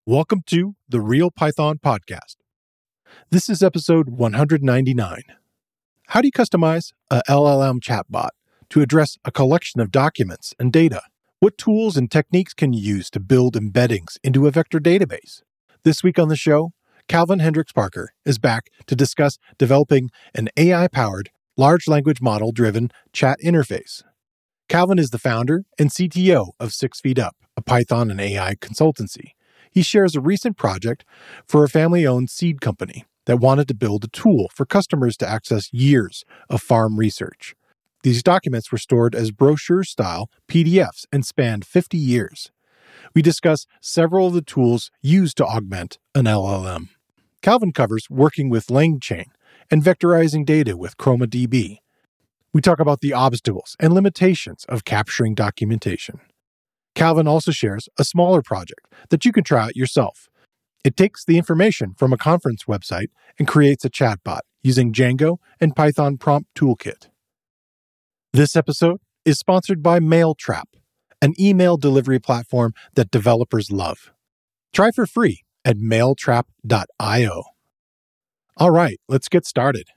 Welcome to the Real Python Podcast. This is episode 199. How do you customize a LLM chatbot to address a collection of documents and data? What tools and techniques can you use to build embeddings into a vector database? This week on the show, Calvin Hendricks Parker is back to discuss developing an AI-powered, large language model-driven chat interface. Calvin is the founder and CTO of 6 Feet Up, a Python and AI consultancy. He shares a recent project for a family-owned seed company that wanted to build a tool for customers to access years of farm research. These documents were stored as brochure-style PDFs and spanned 50 years. We discuss several of the tools used to augment an LLM. Calvin covers working with LangChain and vectorizing data with ChromaDB. We talk about the obstacles and limitations of capturing documentation. Calvin also shares a smaller project that you can try out yourself. It takes the information from a conference website and creates a chatbot using Django and Python Prompt Toolkit. This episode is sponsored by Mailtrap, an email delivery platform that developers love. Try for free at mailtrap.io. All right, let's get started.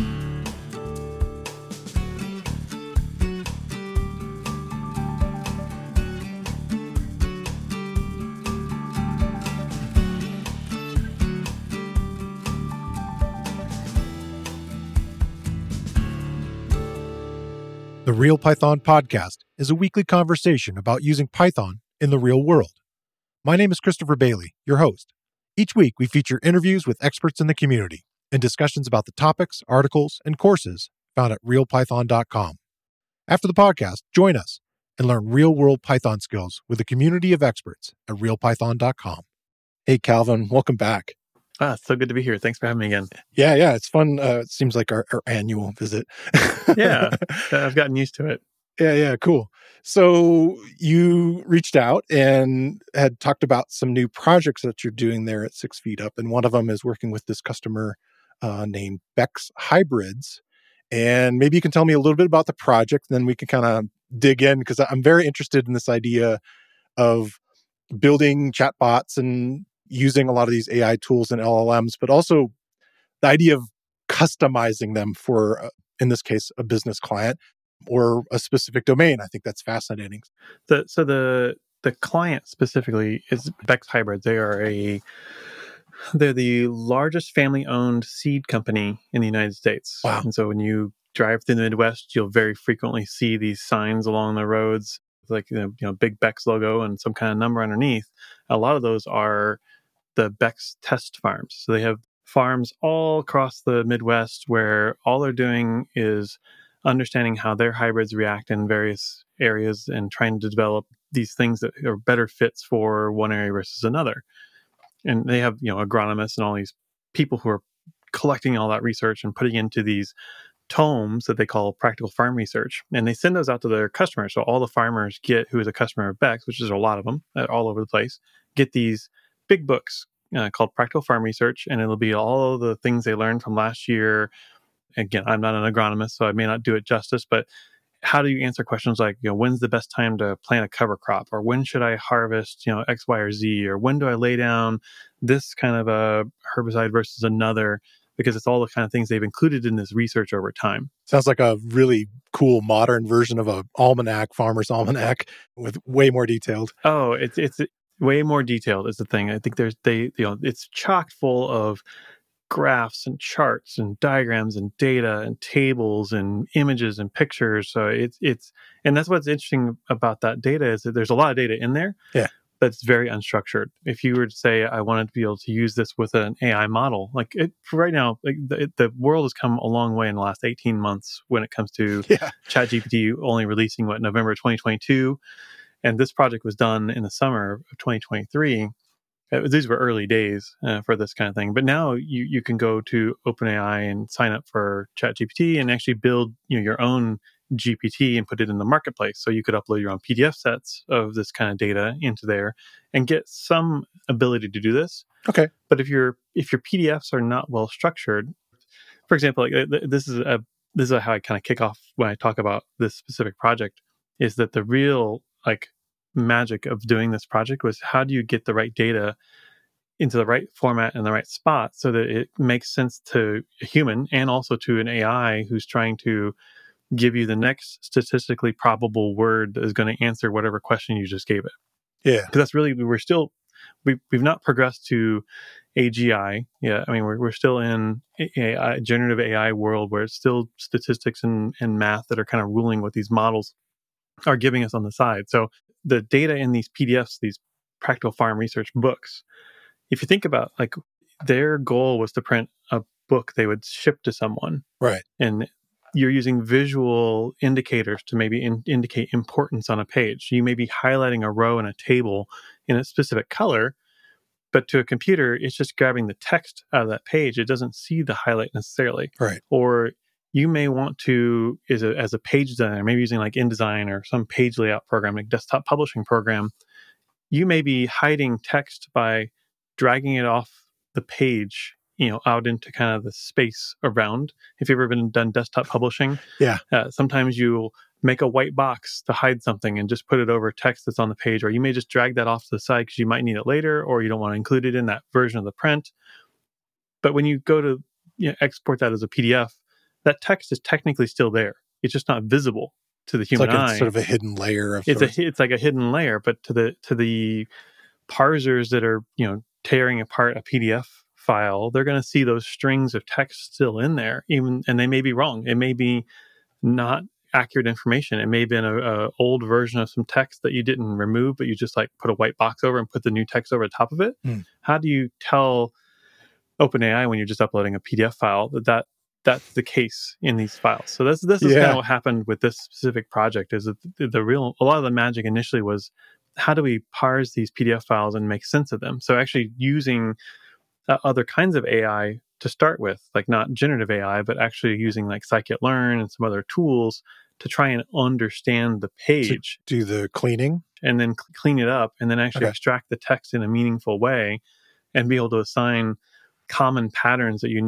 The Real Python Podcast is a weekly conversation about using Python in the real world. My name is Christopher Bailey, your host. Each week, we feature interviews with experts in the community and discussions about the topics, articles, and courses found at realpython.com. After the podcast, join us and learn real-world Python skills with a community of experts at realpython.com. Hey, Calvin, welcome back. It's so good to be here. Thanks for having me again. Yeah, it's fun. It seems like our annual visit. Yeah, I've gotten used to it. Yeah, cool. So you reached out and had talked about some new projects that you're doing there at 6 Feet Up, and one of them is working with this customer named Beck's Hybrids. And maybe you can tell me a little bit about the project, and then we can kind of dig in, because I'm very interested in this idea of building chatbots and using a lot of these AI tools and LLMs, but also the idea of customizing them for, in this case, a business client or a specific domain. I think that's fascinating. So the client specifically is Beck's Hybrids. They're the largest family-owned seed company in the United States. Wow. And so when you drive through the Midwest, you'll very frequently see these signs along the roads, like big Beck's logo and some kind of number underneath. A lot of those are the Beck's test farms. So they have farms all across the Midwest where all they're doing is understanding how their hybrids react in various areas and trying to develop these things that are better fits for one area versus another. And they have, agronomists and all these people who are collecting all that research and putting into these tomes that they call practical farm research. And they send those out to their customers. So all the farmers who is a customer of Beck's, which is a lot of them all over the place, get these big books called Practical Farm Research, and it'll be all of the things they learned from last year. Again, I'm not an agronomist, so I may not do it justice, but how do you answer questions like, when's the best time to plant a cover crop? Or when should I harvest, X, Y, or Z? Or when do I lay down this kind of a herbicide versus another? Because it's all the kind of things they've included in this research over time. Sounds like a really cool modern version of a almanac, farmer's almanac, with way more detailed. Oh, it's way more detailed is the thing. I think it's chock full of graphs and charts and diagrams and data and tables and images and pictures. So and that's what's interesting about that data is that there's a lot of data in there. Yeah. But it's very unstructured. If you were to say, I wanted to be able to use this with an AI model, right now, the world has come a long way in the last 18 months when it comes to ChatGPT only releasing November 2022. And this project was done in the summer of 2023. These were early days for this kind of thing. But now you can go to OpenAI and sign up for ChatGPT and actually build your own GPT and put it in the marketplace. So you could upload your own PDF sets of this kind of data into there and get some ability to do this. Okay. But if your PDFs are not well structured, for example, this is how I kind of kick off when I talk about this specific project, is that the real magic of doing this project was, how do you get the right data into the right format and the right spot so that it makes sense to a human and also to an AI who's trying to give you the next statistically probable word that is going to answer whatever question you just gave it. Yeah. Because that's really, we've not progressed to AGI. Yeah. I mean, we're still in a generative AI world where it's still statistics and math that are kind of ruling what these models are giving us on the side. So the data in these PDFs, these practical farm research books, if you think about like their goal was to print a book they would ship to someone. Right. And you're using visual indicators to maybe indicate importance on a page. You may be highlighting a row in a table in a specific color, but to a computer, it's just grabbing the text out of that page. It doesn't see the highlight necessarily. Right. Or you may want to, as a page designer, maybe using like InDesign or some page layout program, like desktop publishing program, you may be hiding text by dragging it off the page, out into kind of the space around. If you've ever done desktop publishing, Yeah. Sometimes you'll make a white box to hide something and just put it over text that's on the page, or you may just drag that off to the side because you might need it later, or you don't want to include it in that version of the print. But when you go to export that as a PDF, that text is technically still there. It's just not visible to the human eye. It's sort of a hidden layer of it's like a hidden layer, but to the parsers that are tearing apart a PDF file, they're going to see those strings of text still in there, and they may be wrong. It may be not accurate information. It may have been a old version of some text that you didn't remove, but you just like put a white box over and put the new text over the top of it. How do you tell OpenAI when you're just uploading a PDF file that's the case in these files? So this is kind of what happened with this specific project. Is that a lot of the magic initially was, how do we parse these PDF files and make sense of them? So actually using other kinds of AI to start with, like not generative AI, but actually using like scikit-learn and some other tools to try and understand the page. To do the cleaning? And then clean it up, and then actually extract the text in a meaningful way and be able to assign common patterns that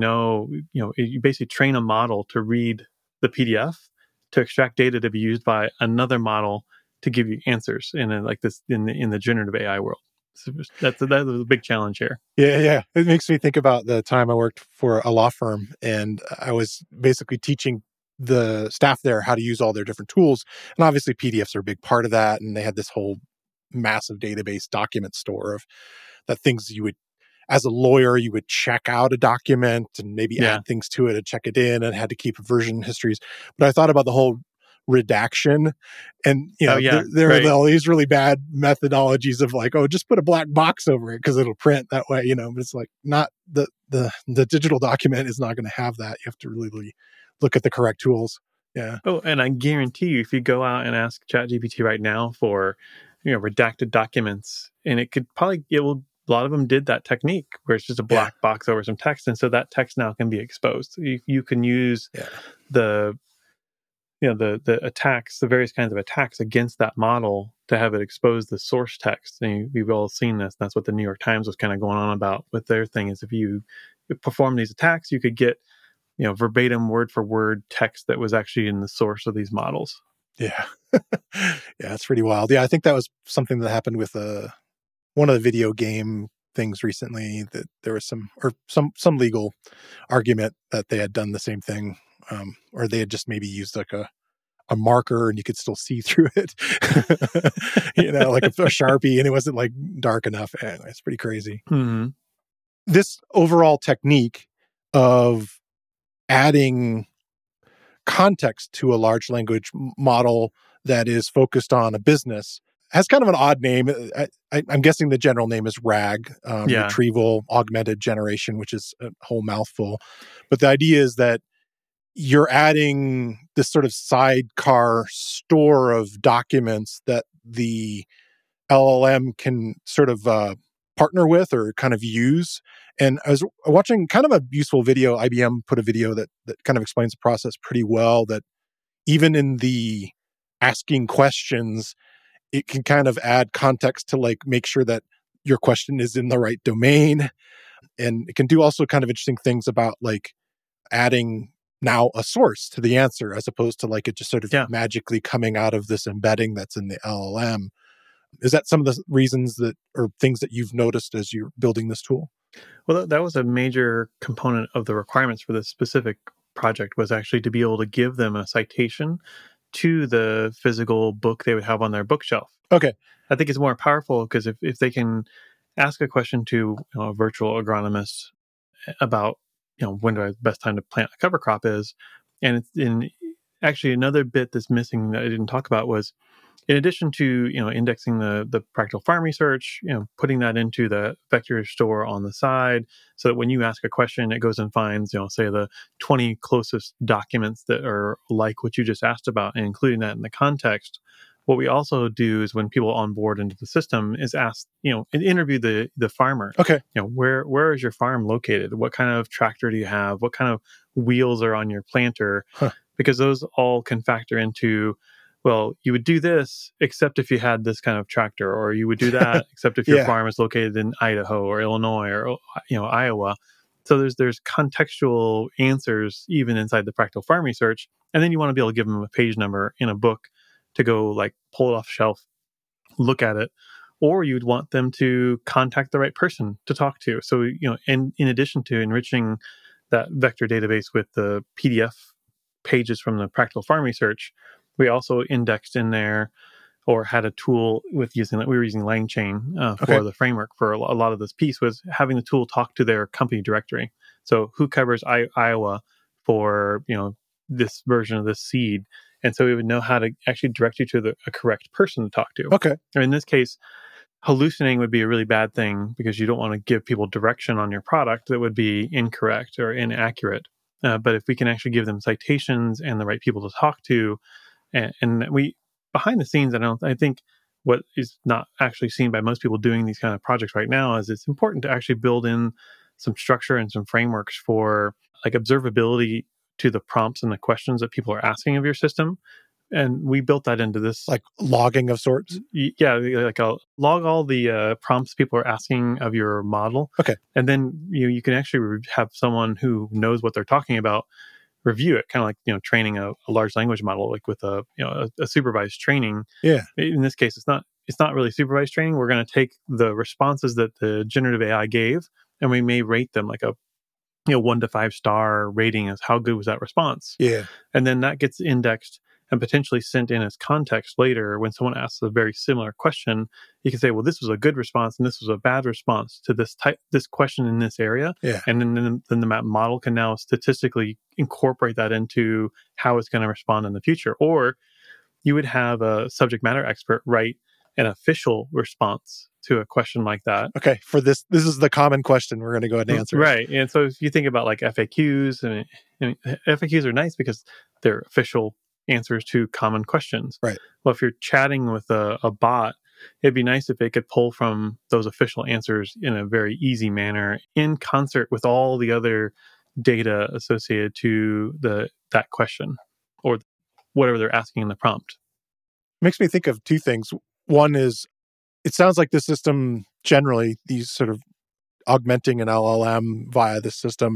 you basically train a model to read the PDF to extract data to be used by another model to give you answers in the generative AI world. So that's a big challenge here. Yeah. It makes me think about the time I worked for a law firm, and I was basically teaching the staff there how to use all their different tools. And obviously PDFs are a big part of that. And they had this whole massive database document store of the things you would, as a lawyer, you would check out a document and maybe add things to it and check it in, and had to keep version histories. But I thought about the whole redaction, and there are all these really bad methodologies of like, just put a black box over it because it'll print that way, but it's like not the digital document is not going to have that. You have to really look at the correct tools. And I guarantee you, if you go out and ask ChatGPT right now for redacted documents, and a lot of them did that technique where it's just a black box over some text, and so that text now can be exposed. So you can use the attacks, the various kinds of attacks against that model to have it expose the source text. And we've all seen this. That's what the New York Times was kind of going on about with their thing, is if you perform these attacks, you could get, verbatim word for word text that was actually in the source of these models. Yeah. It's pretty wild. I think that was something that happened with one of the video game things recently, that there was some legal argument that they had done the same thing. Or they had just maybe used like a marker and you could still see through it, like a Sharpie, and it wasn't like dark enough. Anyway, it's pretty crazy. Mm-hmm. This overall technique of adding context to a large language model that is focused on a business has kind of an odd name. I'm guessing the general name is RAG, Retrieval Augmented Generation, which is a whole mouthful. But the idea is that you're adding this sort of sidecar store of documents that the LLM can sort of partner with or kind of use. And I was watching kind of a useful video. IBM put a video that kind of explains the process pretty well, that even in the asking questions, it can kind of add context to like make sure that your question is in the right domain. And it can do also kind of interesting things about like adding now a source to the answer, as opposed to like it just sort of magically coming out of this embedding that's in the LLM. Is that some of the reasons that or things that you've noticed as you're building this tool? Well, that was a major component of the requirements for this specific project, was actually to be able to give them a citation to the physical book they would have on their bookshelf. Okay. I think it's more powerful because if they can ask a question to a virtual agronomist about when do I the best time to plant a cover crop is, and it's in actually another bit that's missing that I didn't talk about was, in addition to indexing the practical farm research, putting that into the vector store on the side, so that when you ask a question, it goes and finds say the 20 closest documents that are like what you just asked about, and including that in the context. What we also do is when people onboard into the system is ask, interview the farmer. Okay. Where is your farm located? What kind of tractor do you have? What kind of wheels are on your planter? Huh. Because those all can factor into, well, you would do this except if you had this kind of tractor, or you would do that except if your Yeah. farm is located in Idaho or Illinois or Iowa. So there's contextual answers even inside the practical farm research, and then you want to be able to give them a page number in a book to go like pull it off the shelf, look at it, or you'd want them to contact the right person to talk to. So in addition to enriching that vector database with the PDF pages from the practical farm research, we also indexed in there, or had a tool with we were using LangChain for the framework for a lot of this piece, was having the tool talk to their company directory. So who covers Iowa for this version of this seed, and so we would know how to actually direct you to a correct person to talk to. Okay. Or in this case, hallucinating would be a really bad thing because you don't want to give people direction on your product that would be incorrect or inaccurate. But if we can actually give them citations and the right people to talk to, and we behind the scenes, I think what is not actually seen by most people doing these kind of projects right now is it's important to actually build in some structure and some frameworks for like observability to the prompts and the questions that people are asking of your system. And we built that into this, Like logging of sorts. Yeah, like I'll log all the prompts people are asking of your model. Okay. And then you can actually have someone who knows what they're talking about review it, kind of like training a large language model, like with a supervised training. Yeah. In this case, it's not really supervised training. We're going to take the responses that the generative AI gave, and we may rate them like a 1 to 5 star rating as how good was that response. Yeah. And then that gets indexed and potentially sent in as context later when someone asks a very similar question. You can say, well, this was a good response and this was a bad response to this question in this area. Yeah. And then the map model can now statistically incorporate that into how it's going to respond in the future. Or you would have a subject matter expert write an official response to a question like that. Okay. For this is the common question we're going to go ahead and answer. Right. And so if you think about like FAQs, and FAQs are nice because they're official answers to common questions. Right. Well, if you're chatting with a bot, it'd be nice if it could pull from those official answers in a very easy manner in concert with all the other data associated to that question or whatever they're asking in the prompt. Makes me think of two things. One is, it sounds like the system generally, these sort of augmenting an LLM via the system,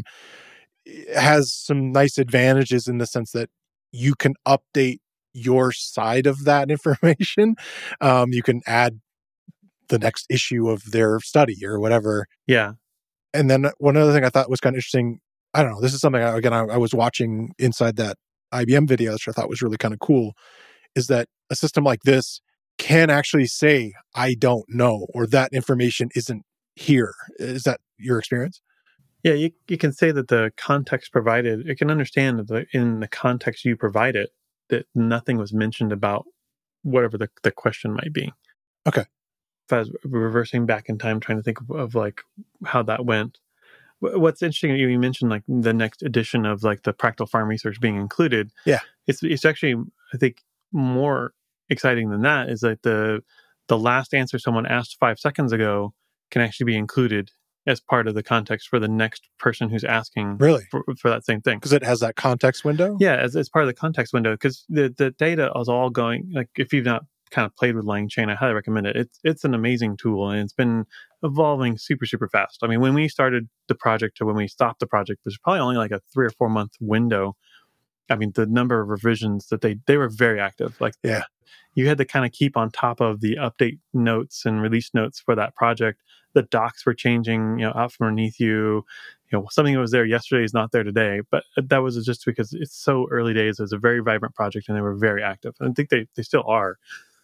has some nice advantages in the sense that you can update your side of that information. You can add the next issue of their study or whatever. Yeah. And then one other thing I thought was kind of interesting, I don't know, this is something, again, I was watching inside that IBM video, which I thought was really kind of cool, is that a system like this can actually say, I don't know, or that information isn't here. Is that your experience? Yeah, you can say that the context provided, it can understand that in the context you provide it, that nothing was mentioned about whatever the question might be. Okay. If I was reversing back in time, trying to think of like how that went. What's interesting, you mentioned like the next edition of like the practical farm research being included. Yeah. It's actually, I think, more exciting than that is like the last answer someone asked 5 seconds ago can actually be included as part of the context for the next person who's asking Really? for that same thing. Because it has that context window? Yeah, as part of the context window, because the data is all going, like if you've not kind of played with LangChain, I highly recommend it. It's an amazing tool and it's been evolving super, super fast. I mean, when we started the project to when we stopped the project, there's probably only like a 3 or 4 month window I mean, the number of revisions that they were very active. Like, Yeah. you had to kind of keep on top of the update notes and release notes for that project. The docs were changing, out from underneath you. Something that was there yesterday is not there today. But that was just because it's so early days. It was a very vibrant project, and they were very active. And I think they still are.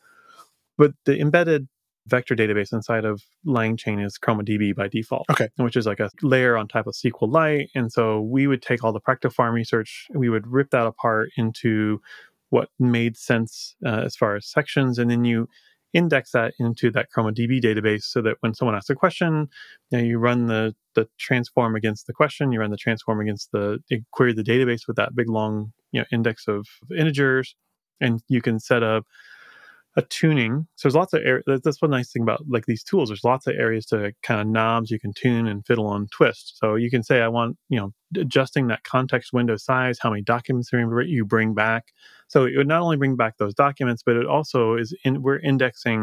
But the embedded vector database inside of LangChain is ChromaDB by default, Okay. which is like a layer on top of SQLite. And so we would take all the practical research, we would rip that apart into what made sense as far as sections, and then you index that into that ChromaDB database so that when someone asks a question, you run the transform against the question, you run the transform against you query the database with that big long index of integers, and you can set up a tuning. So there's lots of that's one nice thing about like these tools. There's lots of areas to kind of knobs you can tune and fiddle and twist. So you can say, I want, adjusting that context window size, how many documents you bring back. So it would not only bring back those documents, but it also we're indexing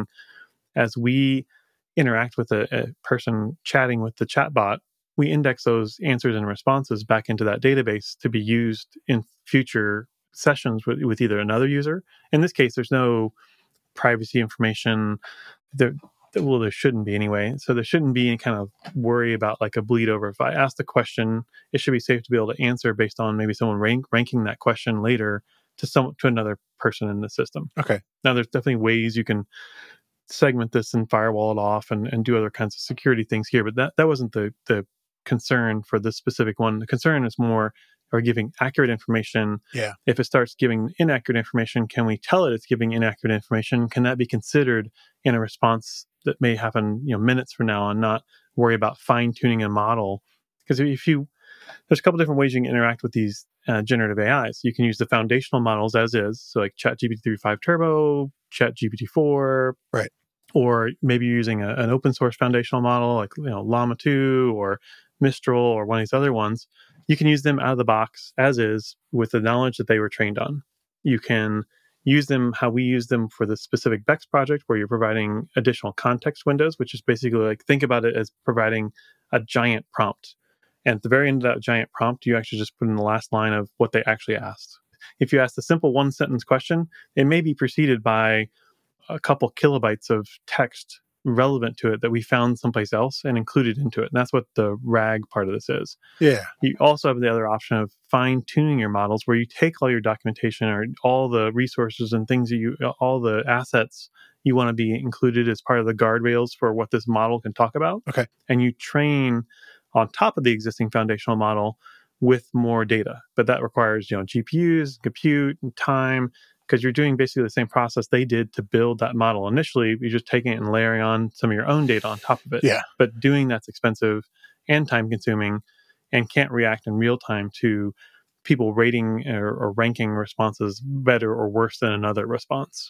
as we interact with a person chatting with the chatbot. We index those answers and responses back into that database to be used in future sessions with either another user. In this case, there's no privacy information. There shouldn't be anyway. So there shouldn't be any kind of worry about like a bleed over. If I ask the question, it should be safe to be able to answer based on maybe someone ranking that question later to another person in the system. Okay. Now, there's definitely ways you can segment this and firewall it off and do other kinds of security things here, but that wasn't the concern for this specific one. The concern is more, are giving accurate information? Yeah. If it starts giving inaccurate information, can we tell it it's giving inaccurate information? Can that be considered in a response that may happen, minutes from now, and not worry about fine tuning a model? Because there's a couple different ways you can interact with these generative AIs. You can use the foundational models as is, so like ChatGPT 3.5 Turbo, ChatGPT 4, right? Or maybe you're using an open source foundational model like Llama 2 or Mistral or one of these other ones. You can use them out of the box as is with the knowledge that they were trained on. You can use them how we use them for the specific Bex project, where you're providing additional context windows, which is basically like, think about it as providing a giant prompt. And at the very end of that giant prompt, you actually just put in the last line of what they actually asked. If you ask a simple one sentence question, it may be preceded by a couple kilobytes of text relevant to it that we found someplace else and included into it. And that's what the RAG part of this is. Yeah. You also have the other option of fine tuning your models, where you take all your documentation or all the resources and things all the assets you want to be included as part of the guardrails for what this model can talk about. Okay. And you train on top of the existing foundational model with more data. But that requires, GPUs, compute, and time, because you're doing basically the same process they did to build that model initially. You're just taking it and layering on some of your own data on top of it. Yeah. But doing that's expensive and time consuming and can't react in real time to people rating or ranking responses better or worse than another response.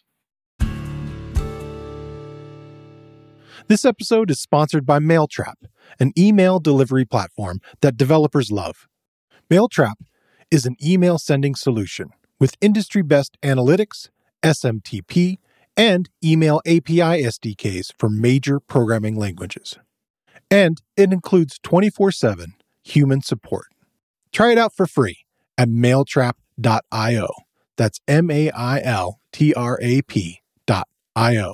This episode is sponsored by Mailtrap, an email delivery platform that developers love. Mailtrap is an email sending solution with industry-best analytics, SMTP, and email API SDKs for major programming languages. And it includes 24/7 human support. Try it out for free at mailtrap.io. That's mailtrap.io.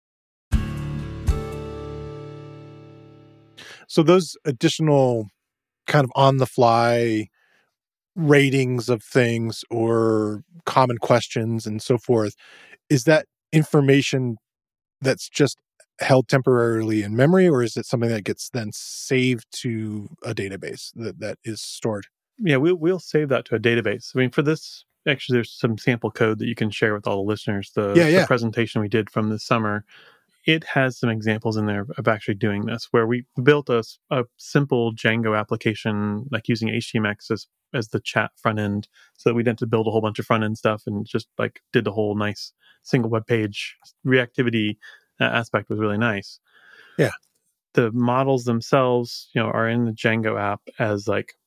So those additional kind of on-the-fly ratings of things or common questions and so forth, is that information that's just held temporarily in memory, or is it something that gets then saved to a database that is stored? Yeah, we'll save that to a database. I mean, for this, actually, there's some sample code that you can share with all the listeners. The presentation we did from this summer, it has some examples in there of actually doing this, where we built a simple Django application, like using HTMX as the chat front end, so that we didn't have to build a whole bunch of front end stuff, and just like did the whole nice single web page reactivity aspect was really nice. Yeah. The models themselves, are in the Django app as like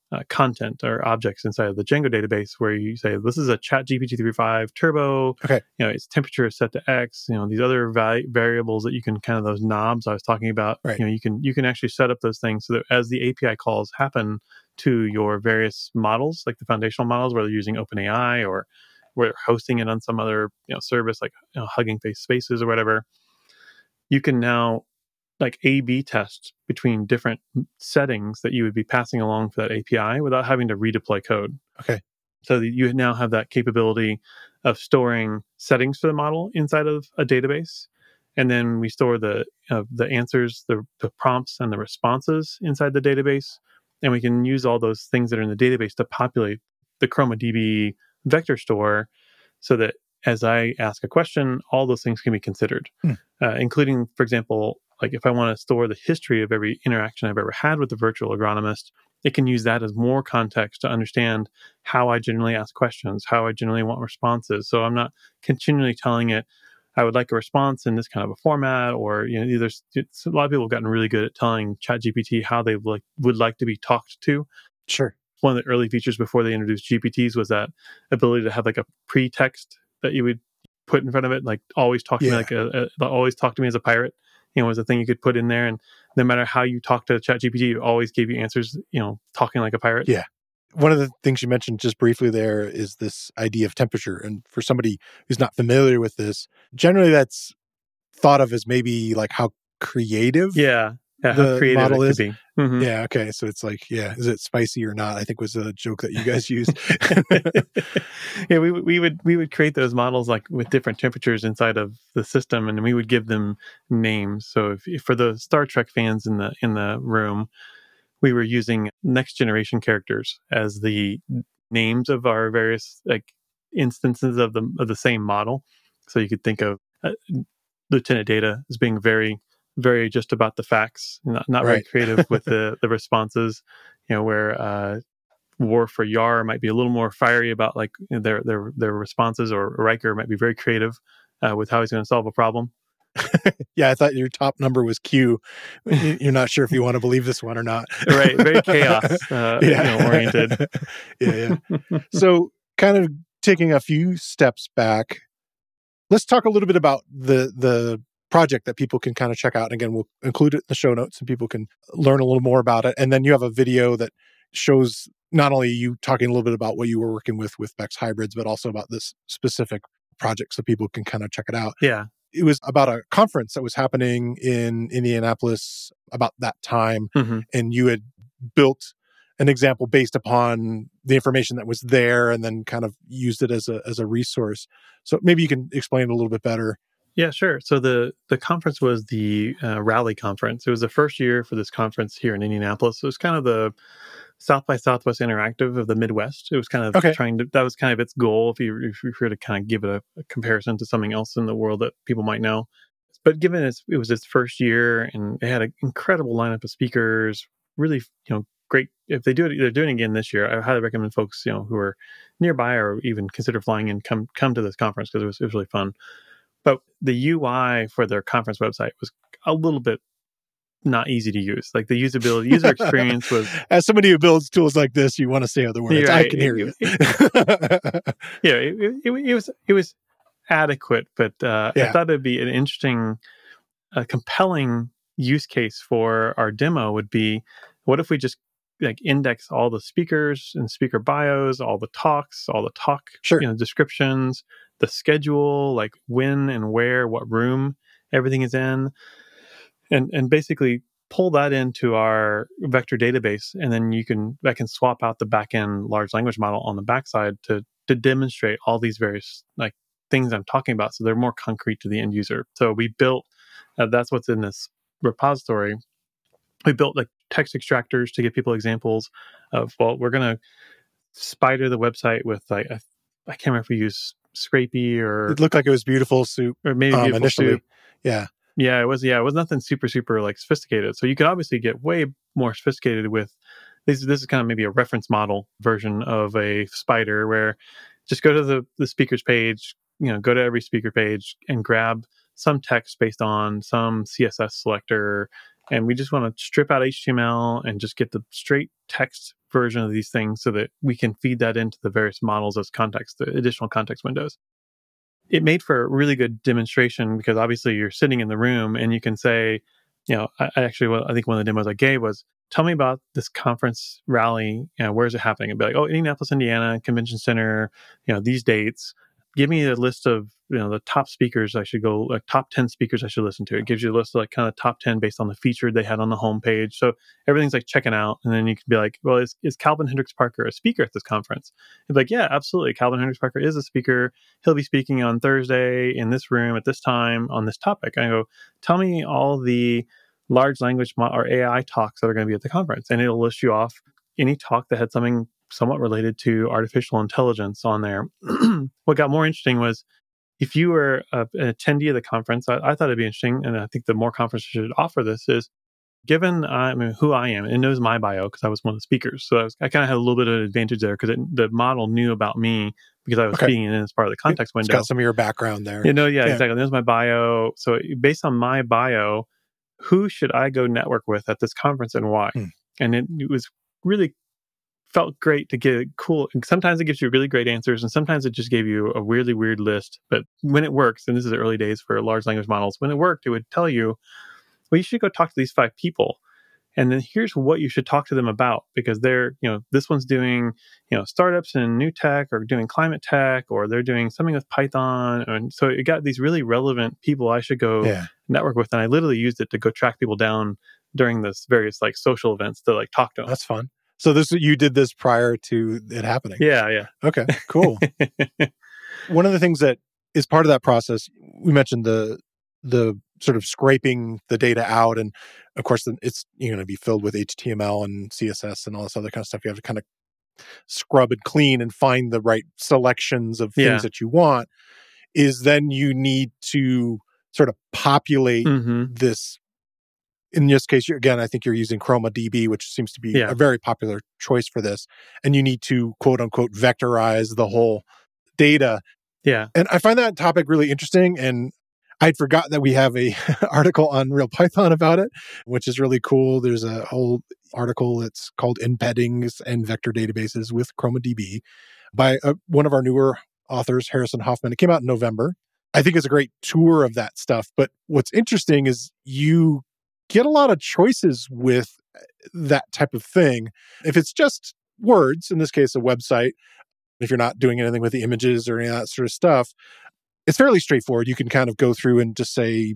content or objects inside of the Django database where you say, this is a ChatGPT 3.5 Turbo. Okay. Its temperature is set to X. These other variables that you can kind of those knobs I was talking about. Right. You can actually set up those things so that as the API calls happen to your various models, like the foundational models, whether you're using OpenAI or we're hosting it on some other service like Hugging Face Spaces or whatever, you can now like A/B test between different settings that you would be passing along for that API without having to redeploy code. Okay. So you now have that capability of storing settings for the model inside of a database, and then we store the answers, the prompts, and the responses inside the database, and we can use all those things that are in the database to populate the ChromaDB vector store, so that as I ask a question, all those things can be considered, including, for example, like if I want to store the history of every interaction I've ever had with the virtual agronomist, it can use that as more context to understand how I generally ask questions, how I generally want responses. So I'm not continually telling it, I would like a response in this kind of a format, or there's a lot of people have gotten really good at telling ChatGPT how they would like to be talked to. Sure. One of the early features before they introduced GPTs was that ability to have like a pretext that you would put in front of it, like always talk to me always talk to me as a pirate. Was a thing you could put in there, and no matter how you talk to ChatGPT, it always gave you answers. Talking like a pirate. Yeah. One of the things you mentioned just briefly there is this idea of temperature, and for somebody who's not familiar with this, generally that's thought of as maybe like how creative. How the creative model it is. could be. Mm-hmm. Yeah. Okay. So it's like, is it spicy or not? I think was a joke that you guys used. We would create those models like with different temperatures inside of the system, and we would give them names. So if for the Star Trek fans in the room, we were using next generation characters as the names of our various like instances of the same model. So you could think of Lieutenant Data as being very, very just about the facts, not very creative with the responses. Where Worf or Yar might be a little more fiery about like their responses, or Riker might be very creative with how he's going to solve a problem. Yeah, I thought your top number was Q. You're not sure if you want to believe this one or not. Right, very chaos oriented. Yeah. So, kind of taking a few steps back, let's talk a little bit about the project that people can kind of check out. And again, we'll include it in the show notes and people can learn a little more about it. And then you have a video that shows not only you talking a little bit about what you were working with Bex Hybrids, but also about this specific project so people can kind of check it out. Yeah. It was about a conference that was happening in Indianapolis about that time. Mm-hmm. And you had built an example based upon the information that was there and then kind of used it as a resource. So maybe you can explain it a little bit better. Yeah, sure. So the conference was the Rally Conference. It was the first year for this conference here in Indianapolis. It was kind of the South by Southwest Interactive of the Midwest. It was kind of that was kind of its goal, if you were to kind of give it a comparison to something else in the world that people might know. But given it was its first year and they had an incredible lineup of speakers, really, great. If they're doing it again this year, I highly recommend folks, who are nearby or even consider flying in, come to this conference because it was really fun. But the UI for their conference website was a little bit not easy to use. Like the user experience was... As somebody who builds tools like this, you want to say other words. I can hear you. It was adequate, but I thought it'd be an interesting, compelling use case for our demo would be, what if we just like index all the speakers and speaker bios, all the talks, all the talk descriptions, the schedule, like when and where, what room everything is in, and basically pull that into our vector database, and then I can swap out the backend large language model on the backside to demonstrate all these various like things I'm talking about, so they're more concrete to the end user. So we built that's what's in this repository. We built like text extractors to give people examples of, well, we're going to spider the website with like I can't remember if we use Scrapey or... It looked like it was Beautiful Soup. Or maybe Beautiful initially. Soup. Yeah, it was nothing super like sophisticated. So you could obviously get way more sophisticated with this is kind of maybe a reference model version of a spider, where just go to the speakers page, go to every speaker page and grab some text based on some CSS selector, And we just want to strip out HTML and just get the straight text version of these things so that we can feed that into the various models as context, the additional context windows. It made for a really good demonstration because obviously you're sitting in the room and you can say, I think one of the demos I gave was, tell me about this conference rally. Where is it happening? And be like, oh, Indianapolis, Indiana, Convention Center, these dates. Give me a list of, the top speakers I should go, like top 10 speakers I should listen to. It gives you a list of like kind of top 10 based on the feature they had on the homepage. So everything's like checking out. And then you can be like, well, is Calvin Hendricks Parker a speaker at this conference? You'd be like, yeah, absolutely. Calvin Hendricks Parker is a speaker. He'll be speaking on Thursday in this room at this time on this topic. I go, tell me all the large language or AI talks that are going to be at the conference. And it'll list you off any talk that had something somewhat related to artificial intelligence on there. What got more interesting was if you were an attendee of the conference, I thought it'd be interesting, and I think the more conferences should offer this, is given who I am, it knows my bio because I was one of the speakers. So I kind of had a little bit of an advantage there because the model knew about me because I was speaking in as part of the context window. It's got some of your background there. Exactly. There's my bio. So based on my bio, who should I go network with at this conference and why? And it was really felt great to get cool. Sometimes it gives you really great answers, and sometimes it just gave you a weirdly weird list. But when it works, and this is the early days for large language models, when it worked, it would tell you, well, you should go talk to these 5 people. And then here's what you should talk to them about, because they're, this one's doing, startups and new tech, or doing climate tech, or they're doing something with Python. And so it got these really relevant people I should go network with. And I literally used it to go track people down during this various like social events to like talk to them. That's fun. So you did this prior to it happening? Yeah. Okay, cool. One of the things that is part of that process, we mentioned the sort of scraping the data out, and of course it's going to be filled with HTML and CSS and all this other kind of stuff. You have to kind of scrub and clean and find the right selections of things that you want. Is then you need to sort of populate this. In this case, I think you're using ChromaDB, which seems to be a very popular choice for this. And you need to, quote unquote, vectorize the whole data. Yeah. And I find that topic really interesting. And I'd forgotten that we have a article on RealPython about it, which is really cool. There's a whole article that's called Embeddings and Vector Databases with ChromaDB by one of our newer authors, Harrison Hoffman. It came out in November. I think it's a great tour of that stuff. But what's interesting is you get a lot of choices with that type of thing. If it's just words, in this case, a website, if you're not doing anything with the images or any of that sort of stuff, it's fairly straightforward. You can kind of go through and just say,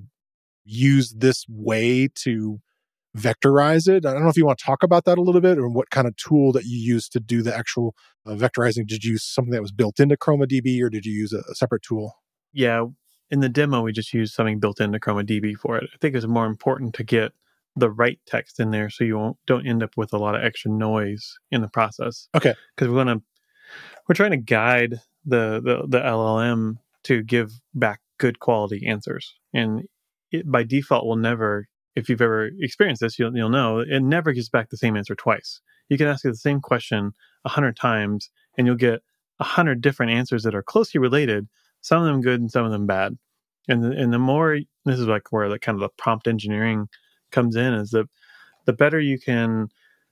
use this way to vectorize it. I don't know if you want to talk about that a little bit, or what kind of tool that you use to do the actual vectorizing. Did you use something that was built into ChromaDB, or did you use a separate tool? Yeah. In the demo, we just used something built into ChromaDB for it. I think it's more important to get the right text in there so you don't end up with a lot of extra noise in the process. Okay. Because we're trying to guide the LLM to give back good quality answers. And it, by default, will never, if you've ever experienced this, you'll know, it never gives back the same answer twice. You can ask it the same question 100 times, and you'll get 100 different answers that are closely related, some of them good and some of them bad. And the more, this is like where the kind of the prompt engineering comes in, is the better you can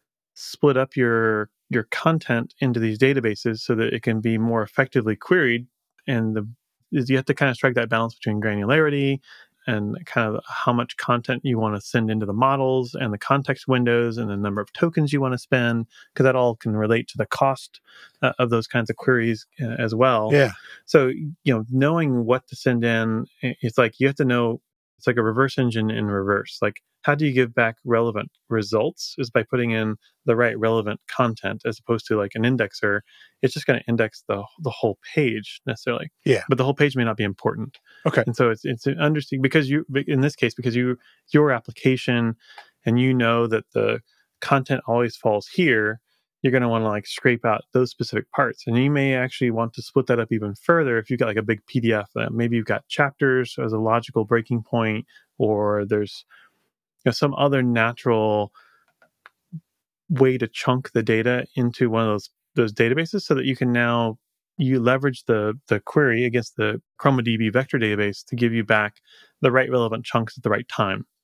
split up your content into these databases so that it can be more effectively queried. And you have to kind of strike that balance between granularity and kind of how much content you want to send into the models and the context windows and the number of tokens you want to spend, because that all can relate to the cost of those kinds of queries as well. Yeah. So, knowing what to send in, it's like you have to know, it's like a reverse engine in reverse. Like, how do you give back relevant results is by putting in the right relevant content, as opposed to like an indexer. It's just going to index the whole page necessarily. Yeah. But the whole page may not be important. Okay. And so it's an understanding, because in this case, because your application, and that the content always falls here, you're going to want to like scrape out those specific parts. And you may actually want to split that up even further if you've got like a big PDF. Maybe you've got chapters as a logical breaking point, or there's some other natural way to chunk the data into one of those databases, so that you can now leverage the query against the ChromaDB vector database to give you back the right relevant chunks at the right time.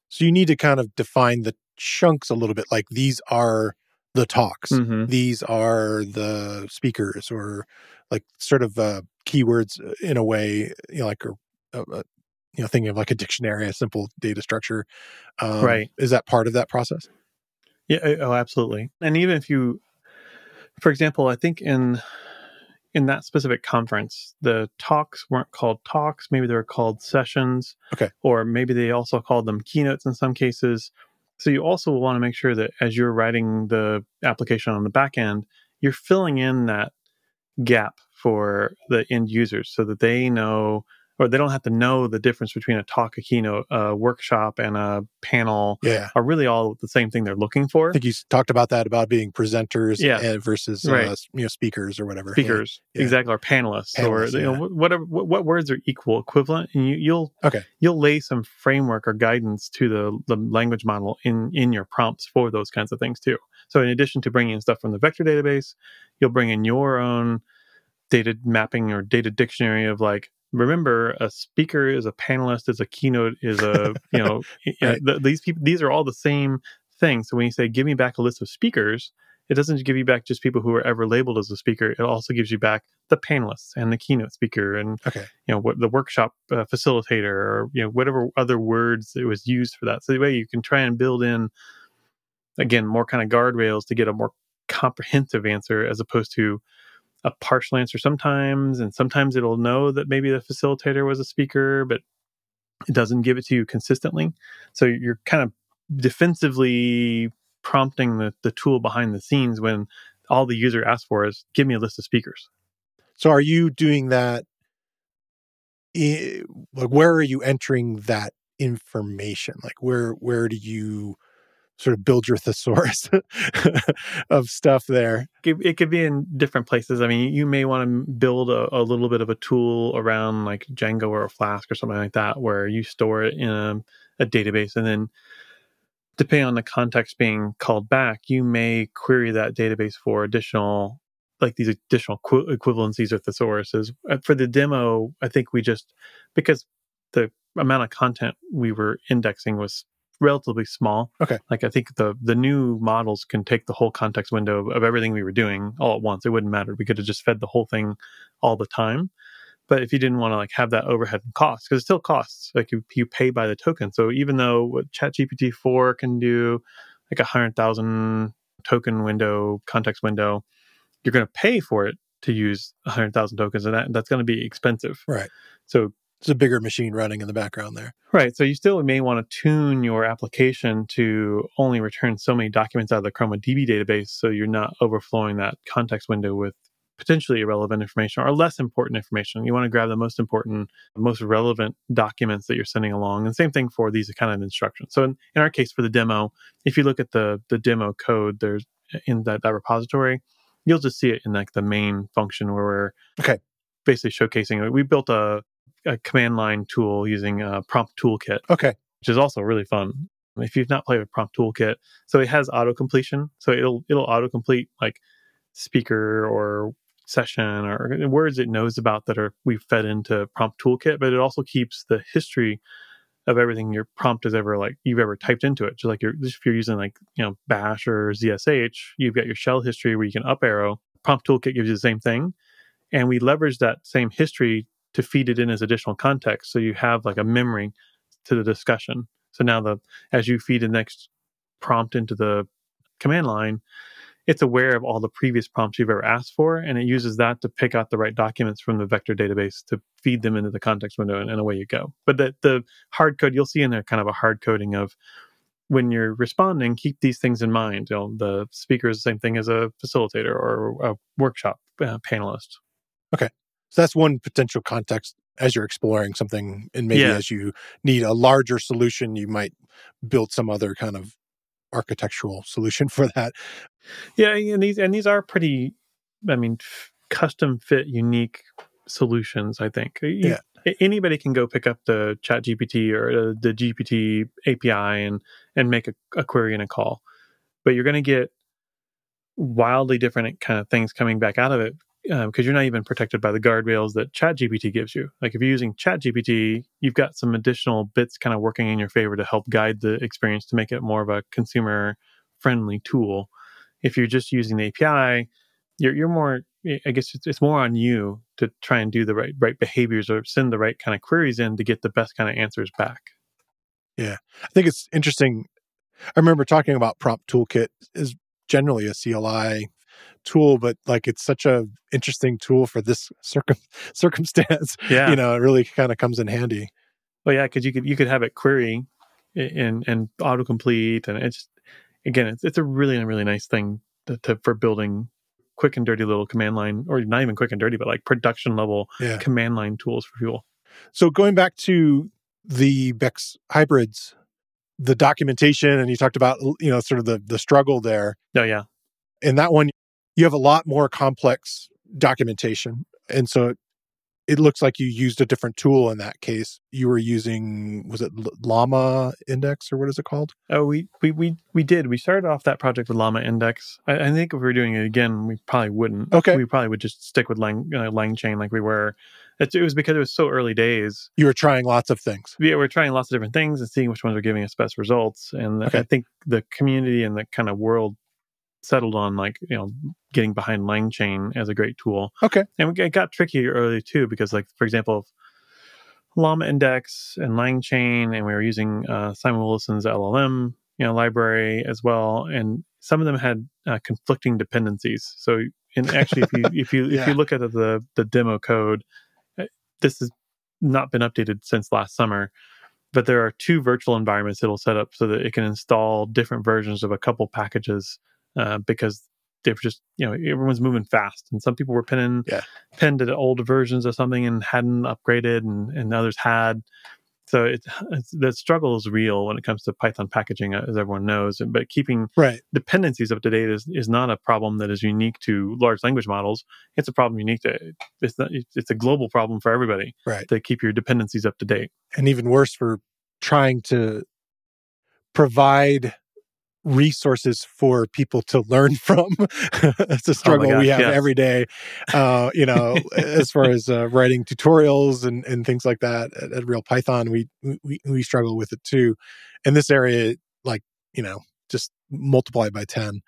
So you need to kind of define the chunks a little bit, like these are the talks, these are the speakers, or like sort of keywords in a way, like thinking of like a dictionary, a simple data structure. Right. Is that part of that process? Yeah. Oh, absolutely. And even if you, for example, I think in that specific conference, the talks weren't called talks. Maybe they were called sessions. Okay. Or maybe they also called them keynotes in some cases. So you also want to make sure that as you're writing the application on the back end, you're filling in that gap for the end users so that they know, or they don't have to know the difference between a talk, a keynote, a workshop, and a panel Yeah. are really all the same thing they're looking for. I think you talked about that, about being presenters versus right. Speakers or whatever. Speakers, exactly, or panelists, or whatever. What words are equivalent, and you'll lay some framework or guidance to the language model in your prompts for those kinds of things too. So in addition to bringing in stuff from the vector database, you'll bring in your own data mapping or data dictionary of like, remember, a speaker is a panelist, is a keynote, is a right. These people, these are all the same thing. So when you say give me back a list of speakers, it doesn't give you back just people who are ever labeled as a speaker. It also gives you back the panelists and the keynote speaker and what the workshop facilitator, or whatever other words it was used for that. So the way you can try and build in, again, more kind of guardrails to get a more comprehensive answer as opposed to a partial answer sometimes, and sometimes it'll know that maybe the facilitator was a speaker, but it doesn't give it to you consistently. So you're kind of defensively prompting the tool behind the scenes when all the user asks for is, give me a list of speakers. So are you doing that? Like, where are you entering that information? Like, where do you sort of build your thesaurus of stuff there? It could be in different places. I mean, you may want to build a little bit of a tool around like Django or a Flask or something like that, where you store it in a database, and then depending on the context being called back, you may query that database for additional, like these additional equivalencies or thesauruses. For the demo, I think we just, because the amount of content we were indexing was relatively small. Okay. Like I think the new models can take the whole context window of everything we were doing all at once. It wouldn't matter. We could have just fed the whole thing all the time. But if you didn't want to like have that overhead and cost, because it still costs, like you pay by the token. So even though what ChatGPT 4 can do, like 100,000 token window, context window, you're going to pay for it to use 100,000 tokens, and that's going to be expensive. Right. So it's a bigger machine running in the background there. Right. So you still may want to tune your application to only return so many documents out of the ChromaDB database, so you're not overflowing that context window with potentially irrelevant information or less important information. You want to grab the most important, most relevant documents that you're sending along. And same thing for these kind of instructions. So in our case for the demo, if you look at the demo code, there's in that repository, you'll just see it in like the main function where we're basically showcasing it. We built a command line tool using Prompt Toolkit, which is also really fun. If you've not played with Prompt Toolkit, so it has auto completion. So it'll autocomplete like speaker or session or words it knows about that we've fed into Prompt Toolkit, but it also keeps the history of everything your prompt has ever you've ever typed into it. Just like if you're using Bash or ZSH, you've got your shell history where you can up arrow. Prompt Toolkit gives you the same thing, and we leverage that same history to feed it in as additional context, so you have like a memory to the discussion. So now as you feed the next prompt into the command line, it's aware of all the previous prompts you've ever asked for, and it uses that to pick out the right documents from the vector database to feed them into the context window, and away you go. But the hard code, you'll see in there kind of a hard coding of when you're responding, keep these things in mind. The speaker is the same thing as a facilitator or a workshop panelist. Okay. So that's one potential context as you're exploring something, and maybe as you need a larger solution, you might build some other kind of architectural solution for that. Yeah, and these are pretty, custom fit, unique solutions, I think. Anybody can go pick up the ChatGPT or the GPT API and make a query and a call. But you're going to get wildly different kind of things coming back out of it because you're not even protected by the guardrails that ChatGPT gives you. Like if you're using ChatGPT, you've got some additional bits kind of working in your favor to help guide the experience to make it more of a consumer-friendly tool. If you're just using the API, you're more, I guess it's more on you to try and do the right behaviors or send the right kind of queries in to get the best kind of answers back. Yeah. I think it's interesting. I remember talking about Prompt Toolkit is generally a CLI tool, but like it's such a interesting tool for this circumstance. Yeah. It really kind of comes in handy. Well, yeah, because you could have it query and autocomplete, and it's a really nice thing for building quick and dirty little command line, or not even quick and dirty, but like production level command line tools for people. So going back to the Bex hybrids, the documentation, and you talked about, sort of the struggle there. Oh, yeah. In that one, you have a lot more complex documentation. And so it looks like you used a different tool in that case. You were using, was it Llama Index, or what is it called? Oh, we did. We started off that project with Llama Index. I think if we were doing it again, we probably wouldn't. Okay. We probably would just stick with LangChain like we were. It was because it was so early days. You were trying lots of things. Yeah, we're trying lots of different things and seeing which ones are giving us best results. And I think the community and the kind of world settled on getting behind LangChain as a great tool. Okay. And it got tricky early too, because for example, Llama Index and LangChain, and we were using Simon Willison's LLM library as well, and some of them had conflicting dependencies. So, actually, if you look at the demo code, this has not been updated since last summer, but there are 2 virtual environments it'll set up so that it can install different versions of a couple packages because they're just, everyone's moving fast, and some people were pinned to old versions of something and hadn't upgraded, and others had. So the struggle is real when it comes to Python packaging, as everyone knows. But keeping dependencies up to date is not a problem that is unique to large language models. It's a problem unique to it's a global problem for everybody to keep your dependencies up to date. And even worse for trying to provide resources for people to learn from. It's a struggle we have every day, as far as writing tutorials and things like that at Real Python. We struggle with it too. In this area, just multiply by 10,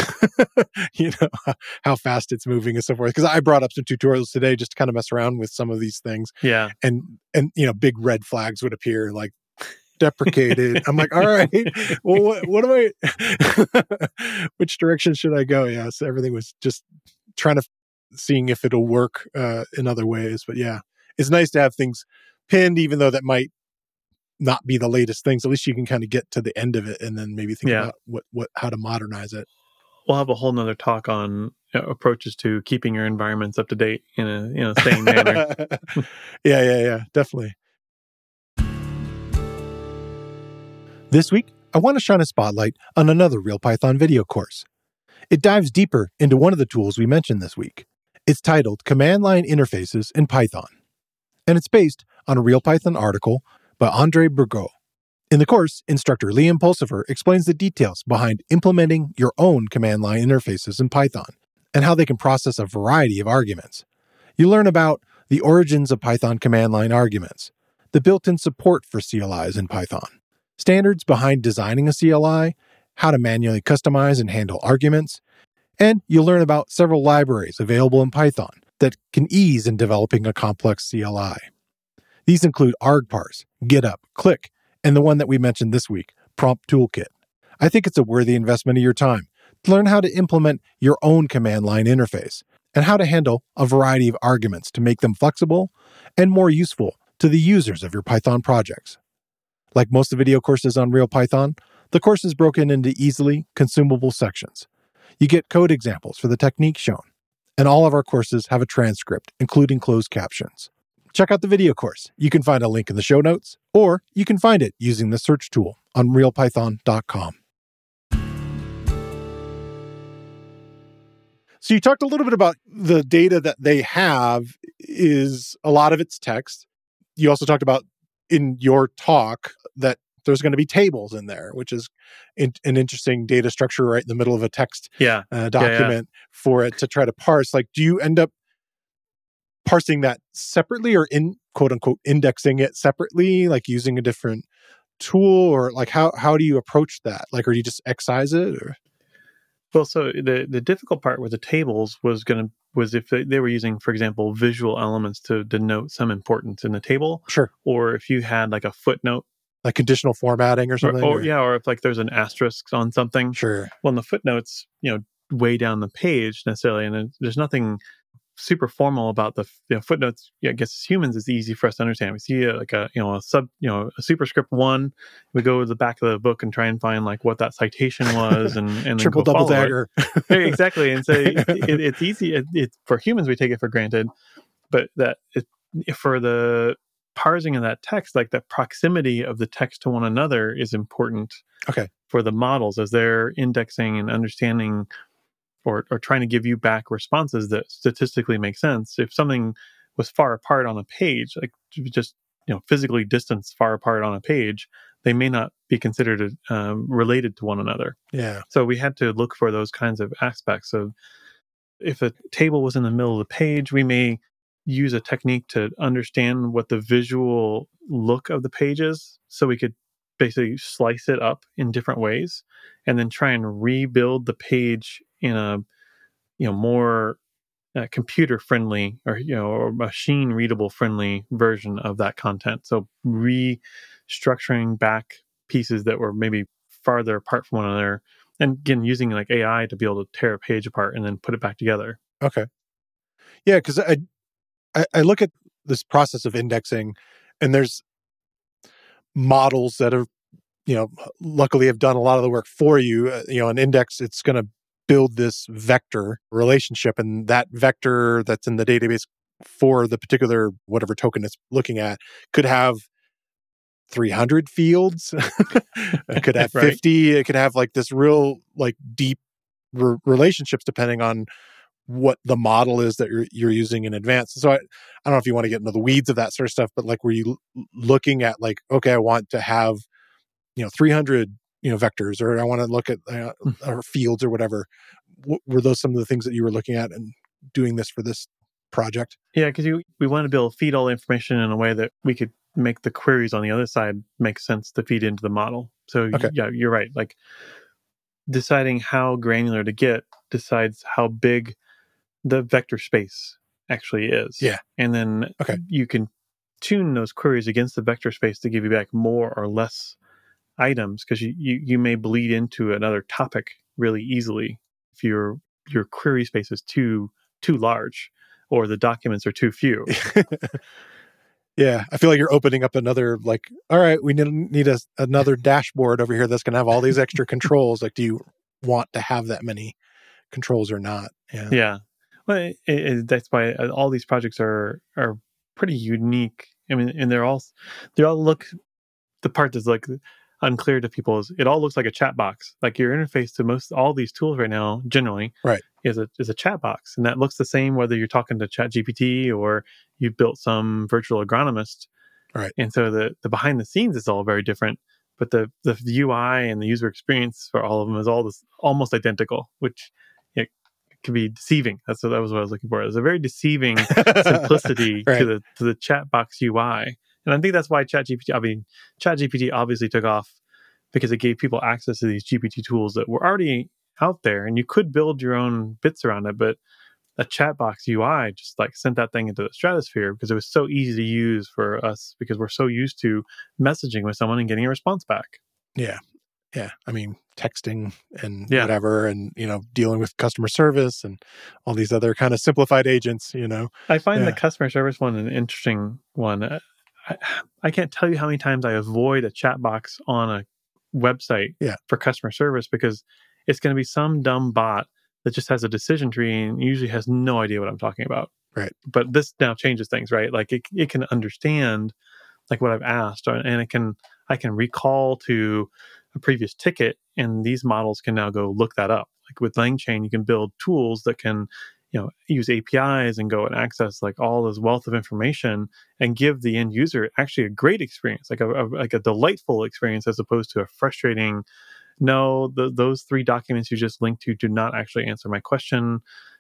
how fast it's moving and so forth. Because I brought up some tutorials today just to kind of mess around with some of these things. Yeah. And big red flags would appear like, deprecated. I'm like, all right, well, what am I, which direction should I go? Yeah. So everything was just seeing if it'll work in other ways. But yeah, it's nice to have things pinned, even though that might not be the latest things. At least you can kind of get to the end of it and then maybe think about how to modernize it. We'll have a whole nother talk on approaches to keeping your environments up to date in a sane manner. Yeah, definitely. This week, I want to shine a spotlight on another Real Python video course. It dives deeper into one of the tools we mentioned this week. It's titled Command Line Interfaces in Python, and it's based on a Real Python article by Andre Burgot. In the course, instructor Liam Pulsifer explains the details behind implementing your own command line interfaces in Python and how they can process a variety of arguments. You learn about the origins of Python command line arguments, the built-in support for CLIs in Python, standards behind designing a CLI, how to manually customize and handle arguments, and you'll learn about several libraries available in Python that can ease in developing a complex CLI. These include argparse, GitHub, Click, and the one that we mentioned this week, Prompt Toolkit. I think it's a worthy investment of your time to learn how to implement your own command line interface and how to handle a variety of arguments to make them flexible and more useful to the users of your Python projects. Like most of the video courses on Real Python, the course is broken into easily consumable sections. You get code examples for the techniques shown, and all of our courses have a transcript, including closed captions. Check out the video course. You can find a link in the show notes, or you can find it using the search tool on realpython.com. So you talked a little bit about the data that they have is a lot of it's text. You also talked about in your talk that there's going to be tables in there, which is an interesting data structure right in the middle of a text document for it to try to parse. Like, do you end up parsing that separately or in quote unquote indexing it separately, like using a different tool, or like how do you approach that? Like, or do you just excise it? Or? Well, so the difficult part with the tables was if they were using, for example, visual elements to denote some importance in the table, Sure. or if you had like a footnote, like conditional formatting or something, or if like there's an asterisk on something. Sure. Well, in the footnotes, way down the page necessarily, and there's nothing super formal about the footnotes. I guess as humans, it's easy for us to understand. We see a superscript 1. We go to the back of the book and try and find like what that citation was, and then triple go double follow dagger. Exactly. And so it's easy. It's for humans, we take it for granted, but for the parsing of that text, like the proximity of the text to one another is important. Okay. For the models as they're indexing and understanding or trying to give you back responses that statistically make sense. If something was far apart on a page, like just physically distanced far apart on a page, they may not be considered related to one another. Yeah. So we had to look for those kinds of aspects of, if a table was in the middle of the page, we may use a technique to understand what the visual look of the page is, so we could basically slice it up in different ways and then try and rebuild the page in a more computer friendly or machine readable friendly version of that content. So restructuring back pieces that were maybe farther apart from one another, and again using like AI to be able to tear a page apart and then put it back together. Okay. Yeah, because I look at this process of indexing, and there's models that are, luckily have done a lot of the work for you. An index, it's going to build this vector relationship, and that vector that's in the database for the particular whatever token it's looking at could have 300 fields. It could have Right. 50. It could have like this real like deep relationships depending on what the model is that you're using in advance. So I don't know if you want to get into the weeds of that sort of stuff, but like, were you looking at like, okay, I want to have 300 vectors, or I want to look at or fields or whatever? Were those some of the things that you were looking at and doing this for this project? Yeah, because we want to be able to feed all the information in a way that we could make the queries on the other side make sense to feed into the model. So Okay. yeah, you're right. Like deciding how granular to get decides how big the vector space actually is. Yeah. And then you can tune those queries against the vector space to give you back more or less items, because you may bleed into another topic really easily if your query space is too large or the documents are too few. Yeah, I feel like you're opening up another, like, all right, we need another dashboard over here that's going to have all these extra controls. Like, do you want to have that many controls or not? Yeah. Well, that's why all these projects are pretty unique. I mean, and they all look, the part that's like unclear to people is it all looks like a chat box. Like your interface to all these tools right now generally right is a chat box, and that looks the same whether you're talking to ChatGPT or you built some virtual agronomist. Right. And so the behind the scenes is all very different, but the UI and the user experience for all of them is all this almost identical, which can be deceiving. That was what I was looking for. There's a very deceiving simplicity right. to the chat box UI. And I think that's why ChatGPT obviously took off, because it gave people access to these GPT tools that were already out there, and you could build your own bits around it. But a chatbox UI just like sent that thing into the stratosphere because it was so easy to use for us, because we're so used to messaging with someone and getting a response back. Yeah. Yeah. I mean, texting and whatever, and, dealing with customer service and all these other kind of simplified agents, I find the customer service one an interesting one. I can't tell you how many times I avoid a chat box on a website for customer service, because it's going to be some dumb bot that just has a decision tree and usually has no idea what I'm talking about. Right. But this now changes things, right? Like it can understand like what I've asked, and I can recall to a previous ticket, and these models can now go look that up. Like with LangChain, you can build tools that can use APIs and go and access like all this wealth of information and give the end user actually a great experience, like a delightful experience, as opposed to a frustrating, no, those 3 documents you just linked to do not actually answer my question.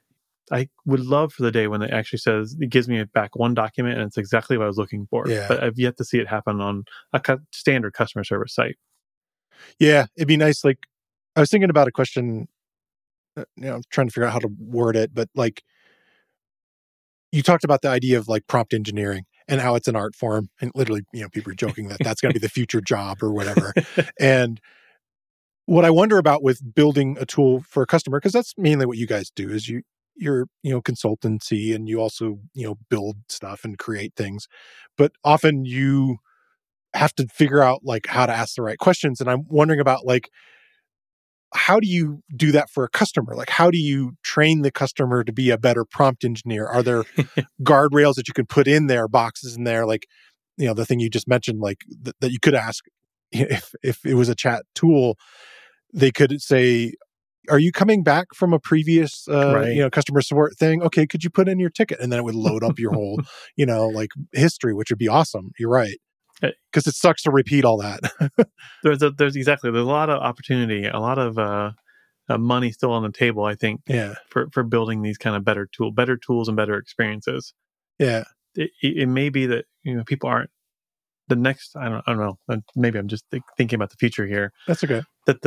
I would love for the day when it actually says it gives me back one document and it's exactly what I was looking for. Yeah. But I've yet to see it happen on a standard customer service site. Yeah, it'd be nice. Like, I was thinking about a question, I'm trying to figure out how to word it, but like, you talked about the idea of like prompt engineering and how it's an art form, and literally, people are joking that that's going to be the future job or whatever. And what I wonder about with building a tool for a customer, because that's mainly what you guys do, is you're consultancy, and you also build stuff and create things, but often you have to figure out like how to ask the right questions. And I'm wondering about like, how do you do that for a customer? Like, how do you train the customer to be a better prompt engineer? Are there guardrails that you can put in there, boxes in there, like, the thing you just mentioned, like that you could ask if it was a chat tool, they could say, are you coming back from a previous, Right. customer support thing? Okay, could you put in your ticket? And then it would load up your whole, like history, which would be awesome. You're right. Because it sucks to repeat all that. There's a lot of opportunity, a lot of money still on the table, I think, Yeah. for building these kind of better tools and better experiences. Yeah. It may be that people aren't the next. I don't know. Maybe I'm just thinking about the future here. That's okay.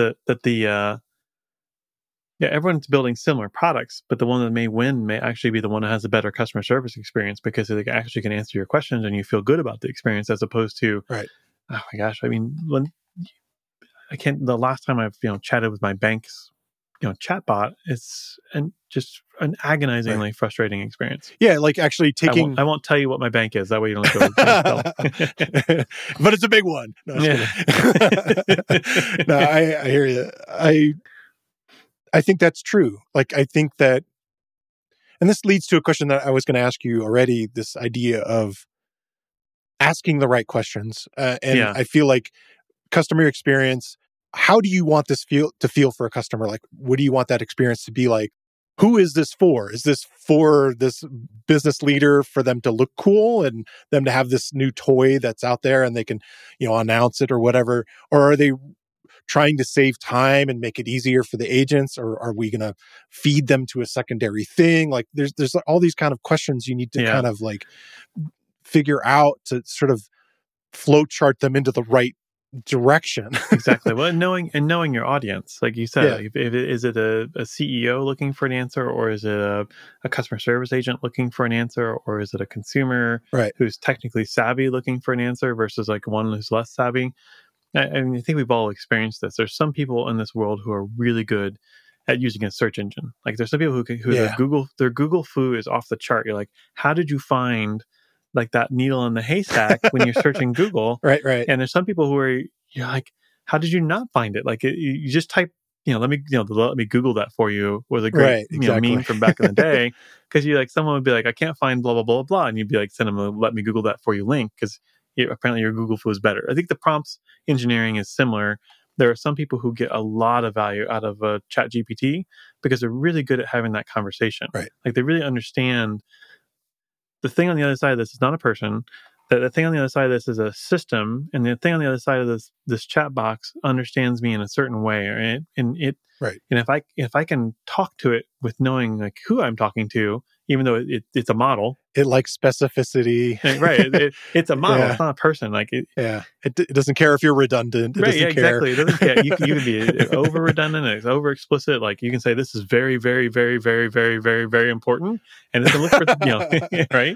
Everyone's building similar products, but the one that may win may actually be the one that has a better customer service experience because they actually can answer your questions and you feel good about the experience, as opposed to, right. Oh my gosh, I mean, the last time I've chatted with my bank's chatbot, it's just an agonizingly frustrating experience. Yeah, like actually taking. I won't tell you what my bank is. That way you don't go. But it's a big one. No, no, I hear you. I think that's true. Like, I think that, and this leads to a question that I was going to ask you already, this idea of asking the right questions. And I feel like customer experience, how do you want this to feel for a customer? Like, what do you want that experience to be like? Who is this for? Is this for this business leader, for them to look cool and them to have this new toy that's out there and they can, announce it or whatever? Or are they trying to save time and make it easier for the agents? Or are we going to feed them to a secondary thing? Like, there's all these kind of questions you need to kind of like figure out to sort of flow chart them into the right direction. Exactly. Well, knowing your audience, like you said, is it a CEO looking for an answer, or is it a customer service agent looking for an answer, or is it a consumer who's technically savvy looking for an answer versus like one who's less savvy? I mean, I think we've all experienced this. There's some people in this world who are really good at using a search engine. Like, there's some people who their Google foo is off the chart. You're like, how did you find like that needle in the haystack when you're searching Google? Right. And there's some people who are, you're like, how did you not find it? Like, you just type, let me Google that for you was a great meme from back in the day. Because someone would be like, I can't find blah, blah, blah, blah. And you'd be like, send them a let me Google that for you link. Because apparently your Google foo is better. I think the prompts engineering is similar. There are some people who get a lot of value out of ChatGPT because they're really good at having that conversation. Right. Like, they really understand the thing on the other side of this is not a person. The thing on the other side of this is a system, and the thing on the other side of this chat box understands me in a certain way, right? And if I can talk to it with knowing like who I'm talking to, even though it's a model, it likes specificity, right? It's a model. It's not a person. Like it doesn't care if you're redundant. It doesn't care. Exactly. It doesn't care. You can be over redundant. It's over explicit. Like, you can say this is very, very, very, very, very, very, very important, and it's gonna look for right.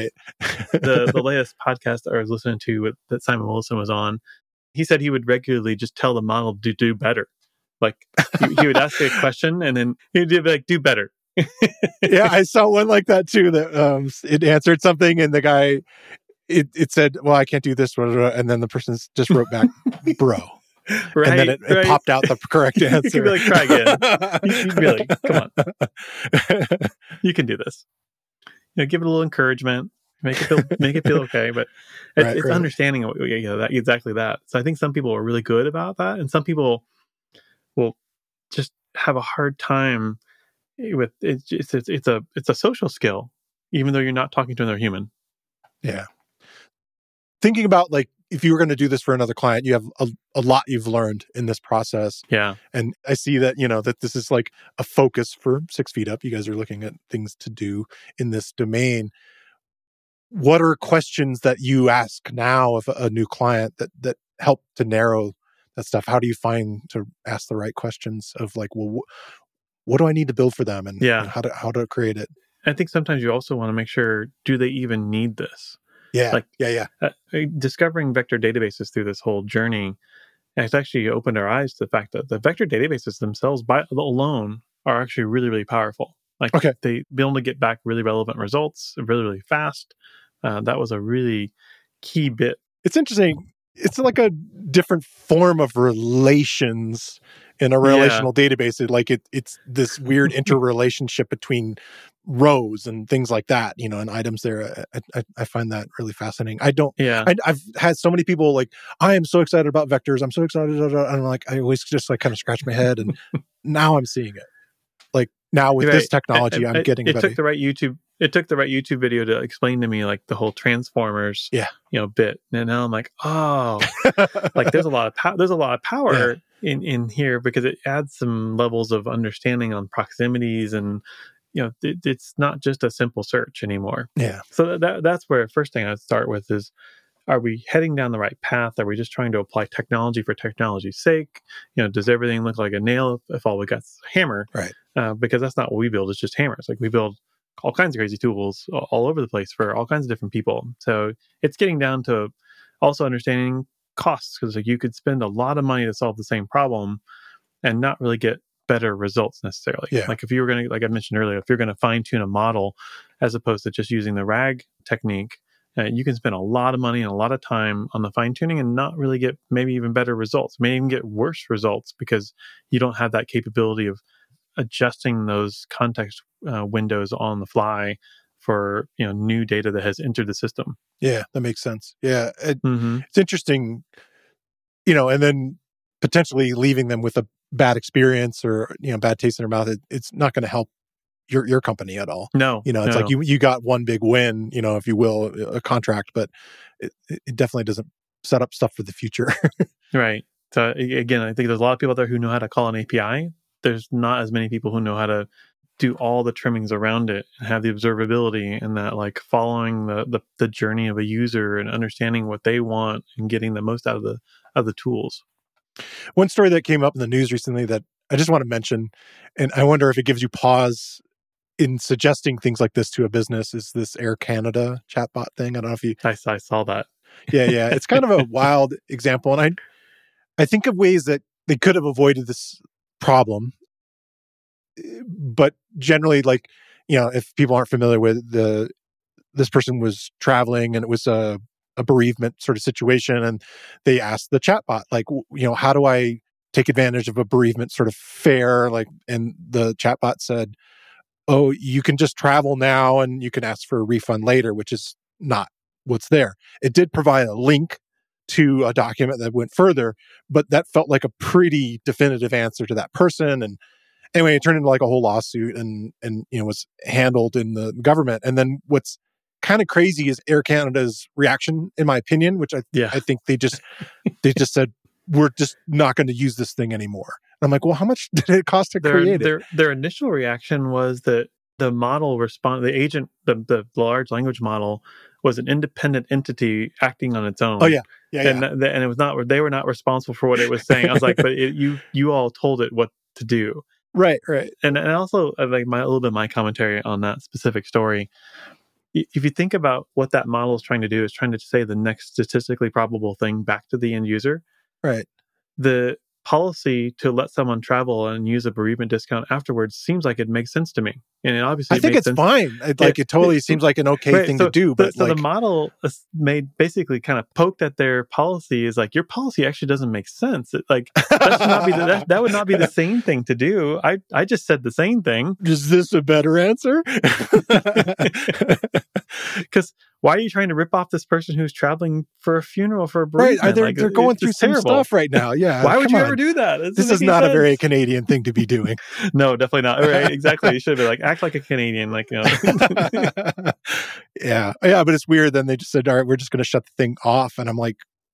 The latest podcast I was listening to that Simon Wilson was on, he said he would regularly just tell the model to do better. Like, he would ask a question and then he'd be like, do better. Yeah, I saw one like that too, that it answered something and the guy, it said, well, I can't do this, and then the person just wrote back, bro. Right, and then it popped out the correct answer. You could be like, try again. You'd be like, come on. You can do this. Give it a little encouragement, make it feel okay. But it's understanding that exactly that. So I think some people are really good about that, and some people will just have a hard time with it. It's a social skill, even though you're not talking to another human. Yeah. Thinking about like if you were going to do this for another client, you have a lot you've learned in this process. Yeah. And I see that, that this is like a focus for 6 Feet Up. You guys are looking at things to do in this domain. What are questions that you ask now of a new client that help to narrow that stuff? How do you find to ask the right questions of like, well, what do I need to build for them, and how to create it? I think sometimes you also want to make sure, do they even need this? Yeah. Like, yeah. Discovering vector databases through this whole journey, it's actually opened our eyes to the fact that the vector databases themselves by alone are actually really, really powerful. Like, they be able to get back really relevant results really, really fast. That was a really key bit. It's interesting. It's like a different form of relations in a relational database. It's this weird interrelationship between rows and things like that, and items there. I find that really fascinating. I've had so many people like, I am so excited about vectors. I'm so excited. And I'm like, I always just like kind of scratch my head. And now I'm seeing it. Like now with this technology, I'm getting it. Took the right YouTube video to explain to me like the whole transformers, bit. And now I'm like, oh, like there's a lot of power in here, because it adds some levels of understanding on proximities, and it's not just a simple search anymore. Yeah. So that's where first thing I'd start with is, are we heading down the right path? Are we just trying to apply technology for technology's sake? Does everything look like a nail if all we got is a hammer? Right. Because that's not what we build. It's just hammers. Like, we build all kinds of crazy tools all over the place for all kinds of different people. So it's getting down to also understanding costs, because like you could spend a lot of money to solve the same problem and not really get better results necessarily. Yeah. Like if you were going to, like I mentioned earlier, if you're going to fine tune a model as opposed to just using the RAG technique, you can spend a lot of money and a lot of time on the fine tuning and not really get maybe even better results, maybe even get worse results, because you don't have that capability of adjusting those context windows on the fly for new data that has entered the system. Yeah, that makes sense. Yeah, it's interesting, and then potentially leaving them with a bad experience or bad taste in their mouth. It's not going to help your company at all. No, it's like you got one big win, if you will, a contract, but it definitely doesn't set up stuff for the future. Right. So again, I think there's a lot of people out there who know how to call an API. There's not as many people who know how to do all the trimmings around it and have the observability and that, like, following the journey of a user and understanding what they want and getting the most out of the tools. One story that came up in the news recently that I just want to mention, and I wonder if it gives you pause in suggesting things like this to a business, is this Air Canada chatbot thing. I don't know if you... I saw that. Yeah. It's kind of a wild example. And I think of ways that they could have avoided this problem. But generally, like, if people aren't familiar with this person was traveling and it was a bereavement sort of situation, and they asked the chatbot, like, how do I take advantage of a bereavement sort of fair? Like, and the chatbot said, oh, you can just travel now and you can ask for a refund later, which is not what's there. It did provide a link to a document that went further, but that felt like a pretty definitive answer to that person. And anyway, it turned into like a whole lawsuit and was handled in the government. And then what's kind of crazy is Air Canada's reaction, in my opinion, which I think they just said, we're just not going to use this thing anymore. And I'm like, well, how much did it cost to create it? Their initial reaction was that the model the agent, the large language model, was an independent entity acting on its own. Oh yeah. And it was not. They were not responsible for what it was saying. I was like, but you all told it what to do. Right. And also, like, a little bit of my commentary on that specific story. If you think about what that model is trying to do, is trying to say the next statistically probable thing back to the end user. Right. The policy to let someone travel and use a bereavement discount afterwards seems like it makes sense to me. And it obviously, I think it's fine. It totally seems like an okay thing to do. But so the model basically kind of poked at their policy. Is like, your policy actually doesn't make sense. That would not be the sane thing to do. I just said the same thing. Is this a better answer? Because why are you trying to rip off this person who's traveling for a funeral for a bereavement? Right, they're going through some stuff right now. Yeah. Why would you ever do that? This is not a very Canadian thing to be doing. No, definitely not. Right, exactly. You should be like, act like a Canadian, like, Yeah, but it's weird. Then they just said, all right, we're just going to shut the thing off. And I'm like,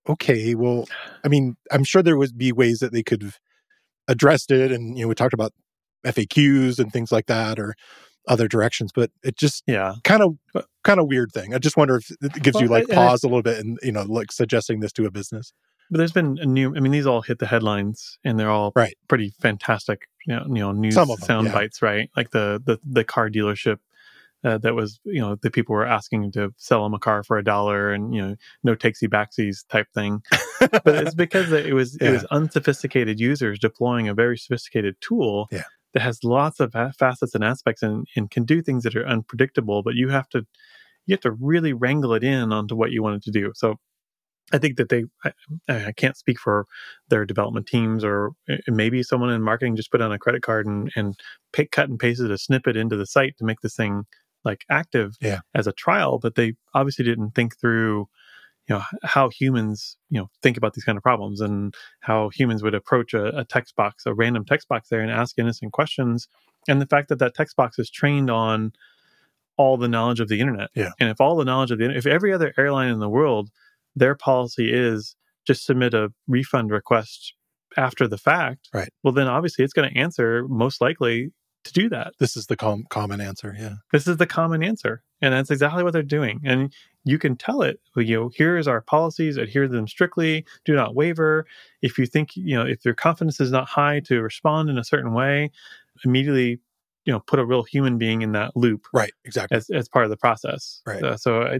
okay, well, I mean, I'm sure there would be ways that they could have addressed it. And, we talked about FAQs and things like that or other directions, but it just Yeah. kind of weird thing. I just wonder if it gives you like pause a little bit and, like suggesting this to a business. But there's been these all hit the headlines and they're all right. pretty fantastic, news sound bites, right? Like the car dealership that was, the people were asking to sell them a car for $1 and, no takesy backsies type thing. But it's because it was unsophisticated users deploying a very sophisticated tool that has lots of facets and aspects and can do things that are unpredictable, but you have to really wrangle it in onto what you want it to do. So I think that I can't speak for their development teams, or maybe someone in marketing just put on a credit card and cut and pasted a snippet into the site to make this thing like active as a trial. But they obviously didn't think through, how humans, think about these kind of problems and how humans would approach a text box, a random text box there, and ask innocent questions. And the fact that text box is trained on all the knowledge of the internet. Yeah. And if all the knowledge of if every other airline in the world, their policy is just submit a refund request after the fact, right? Well, then obviously it's going to answer most likely to do that. This is the common answer. Yeah. This is the common answer. And that's exactly what they're doing. And you can tell it, here's our policies, adhere to them strictly, do not waver. If you think, if your confidence is not high to respond in a certain way, immediately put a real human being in that loop, right? Exactly, as part of the process, right? So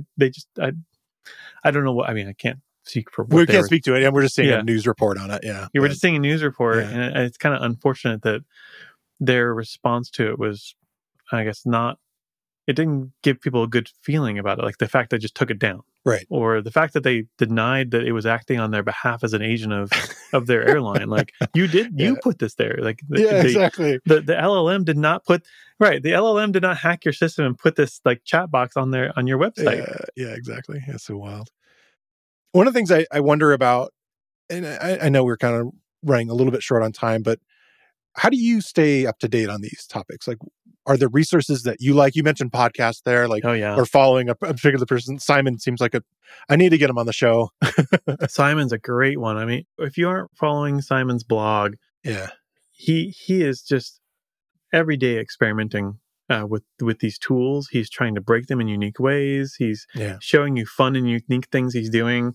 I don't know what I mean. I can't speak for. We can't speak to it, and we're just seeing a news report on it. We're just seeing a news report, and it's kind of unfortunate that their response to it was, I guess, not. It didn't give people a good feeling about it, like the fact they just took it down, right? Or the fact that they denied that it was acting on their behalf as an agent of their airline. Like you put this there, like exactly. The LLM did not put the LLM did not hack your system and put this like chat box on your website. Yeah, exactly. It's so wild. One of the things I wonder about, and I know we're kind of running a little bit short on time, but how do you stay up to date on these topics? Like, are there resources that you like? You mentioned podcasts there, like, or following a particular person. Simon seems like I need to get him on the show. Simon's a great one. I mean, if you aren't following Simon's blog, he is just every day experimenting with these tools. He's trying to break them in unique ways. He's showing you fun and unique things he's doing.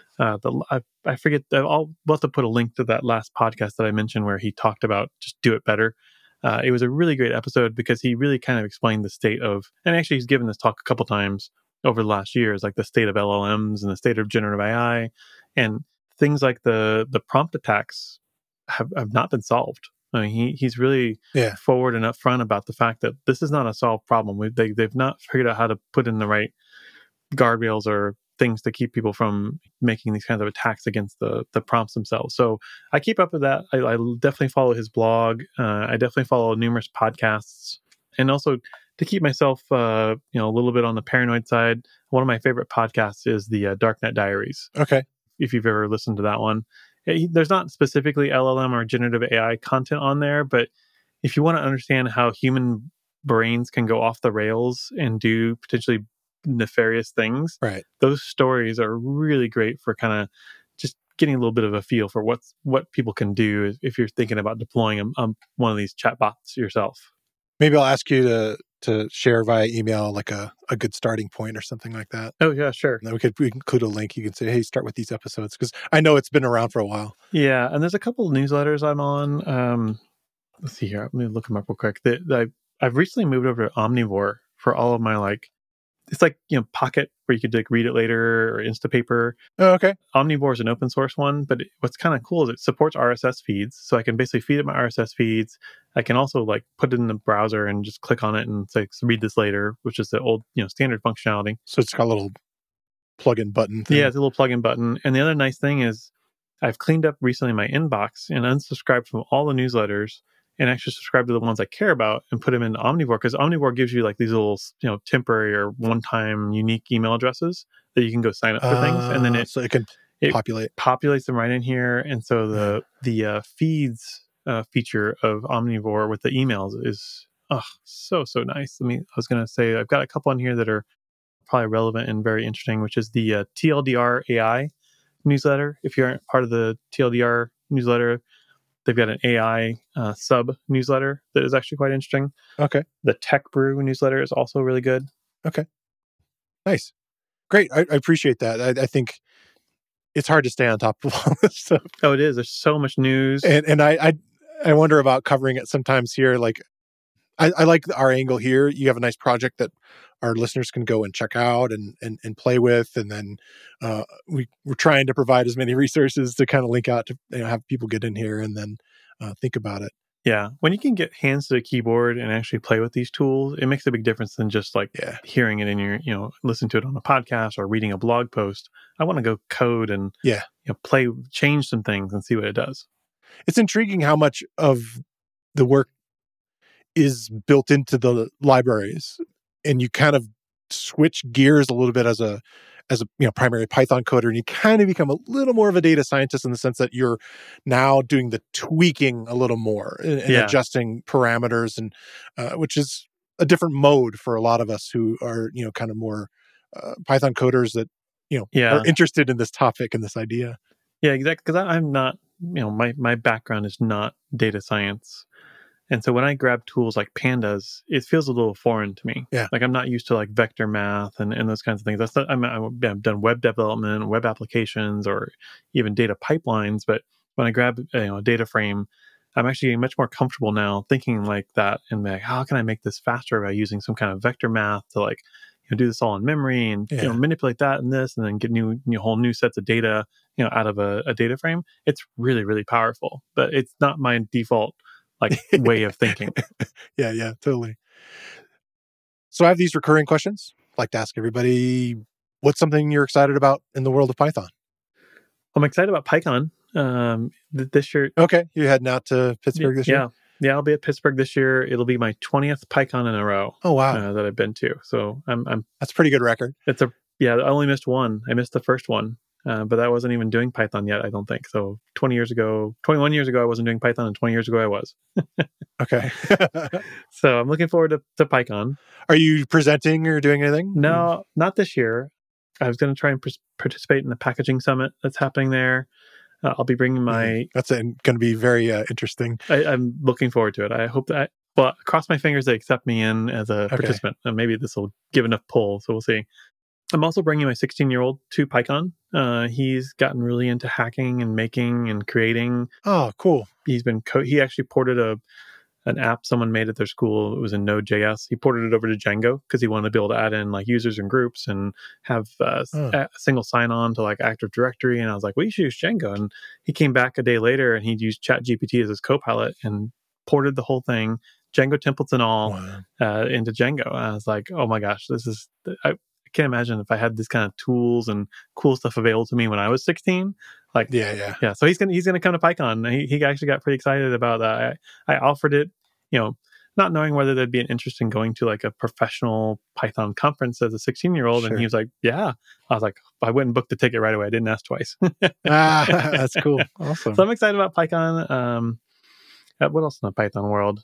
I forget. We'll have to put a link to that last podcast that I mentioned where he talked about just do it better. It was a really great episode because he really kind of explained the state of, and actually he's given this talk a couple times over the last years, like the state of LLMs and the state of generative AI, and things like the prompt attacks have not been solved. I mean, he's really forward and upfront about the fact that this is not a solved problem. They've not figured out how to put in the right guardrails or things to keep people from making these kinds of attacks against the prompts themselves. So I keep up with that. I definitely follow his blog. I definitely follow numerous podcasts, and also to keep myself, a little bit on the paranoid side. One of my favorite podcasts is the Darknet Diaries. Okay, if you've ever listened to that one, there's not specifically LLM or generative AI content on there, but if you want to understand how human brains can go off the rails and do potentially nefarious things, right? Those stories are really great for kind of just getting a little bit of a feel for what people can do if you're thinking about deploying one of these chatbots yourself. Maybe I'll ask you to share via email like a good starting point or something like that. Oh yeah, sure. And then we can include a link. You can say, hey, start with these episodes, because I know it's been around for a while. Yeah, and there's a couple of newsletters I'm on. Let's see here. Let me look them up real quick. I've recently moved over to Omnivore for all of my it's like, Pocket, where you could read it later, or Instapaper. Oh, okay. Omnivore is an open source one, but what's kind of cool is it supports RSS feeds. So I can basically feed it my RSS feeds. I can also put it in the browser and just click on it and say, read this later, which is the old, standard functionality. So it's got a little plug-in button thing. Yeah, it's a little plug-in button. And the other nice thing is I've cleaned up recently my inbox and unsubscribed from all the newsletters and actually subscribe to the ones I care about and put them into Omnivore, because Omnivore gives you these little, temporary or one-time unique email addresses that you can go sign up for things, and then it can populates them right in here. And so the feeds feature of Omnivore with the emails is so nice. I was going to say I've got a couple on here that are probably relevant and very interesting, which is the TLDR AI newsletter. If you aren't part of the TLDR newsletter, they've got an AI sub newsletter that is actually quite interesting. Okay. The Tech Brew newsletter is also really good. Okay. Nice. Great. I appreciate that. I think it's hard to stay on top of all this stuff. Oh, it is. There's so much news. And I wonder about covering it sometimes here. Like, I like our angle here. You have a nice project that our listeners can go and check out and play with. And then we're trying to provide as many resources to kind of link out to have people get in here and then think about it. Yeah. When you can get hands to the keyboard and actually play with these tools, it makes a big difference than just like hearing it in your, listen to it on a podcast or reading a blog post. I want to go code and play, change some things and see what it does. It's intriguing how much of the work is built into the libraries, and you kind of switch gears a little bit as a primary Python coder, and you kind of become a little more of a data scientist in the sense that you're now doing the tweaking a little more and adjusting parameters, and which is a different mode for a lot of us who are kind of more Python coders that are interested in this topic and this idea. Yeah, exactly. Because I'm not, my background is not data science. And so when I grab tools like Pandas, it feels a little foreign to me. Yeah. Like I'm not used to like vector math and those kinds of things. That's not, I've done web development, web applications, or even data pipelines. But when I grab a data frame, I'm actually getting much more comfortable now thinking like that and like, how can I make this faster by using some kind of vector math to like, do this all in memory and manipulate that and this, and then get whole new sets of data, out of a data frame. It's really, really powerful, but it's not my default way of thinking. Yeah, totally. So I have these recurring questions. I'd like to ask everybody, what's something you're excited about in the world of Python? I'm excited about PyCon this year. Okay, you're heading out to Pittsburgh this year? Yeah, I'll be at Pittsburgh this year. It'll be my 20th PyCon in a row. Oh wow, that I've been to. So I'm. That's a pretty good record. I only missed one. I missed the first one. But I wasn't even doing Python yet, I don't think. So 21 years ago, I wasn't doing Python, and 20 years ago I was. Okay. So I'm looking forward to PyCon. Are you presenting or doing anything? No, not this year. I was going to try and participate in the packaging summit that's happening there. I'll be bringing my... That's going to be very interesting. I'm looking forward to it. I hope that... Well, cross my fingers they accept me in as a participant. And maybe this will give enough pull, so we'll see. I'm also bringing my 16-year-old to PyCon. He's gotten really into hacking and making and creating. Oh, cool. He actually ported an app someone made at their school. It was in Node.js. He ported it over to Django because he wanted to be able to add in like users and groups and have a single sign-on to like Active Directory. And I was like, well, you should use Django. And he came back a day later and he used ChatGPT as his co-pilot and ported the whole thing, Django templates and all, into Django. And I was like, oh my gosh, I can't imagine if I had this kind of tools and cool stuff available to me when I was 16. Like, yeah. So he's gonna come to PyCon. He actually got pretty excited about that. I offered it, not knowing whether there'd be an interest in going to like a professional Python conference as a 16-year-old, and he was like, "Yeah." I was like, I went and booked the ticket right away. I didn't ask twice. That's cool. Awesome. So I'm excited about PyCon. What else in the Python world?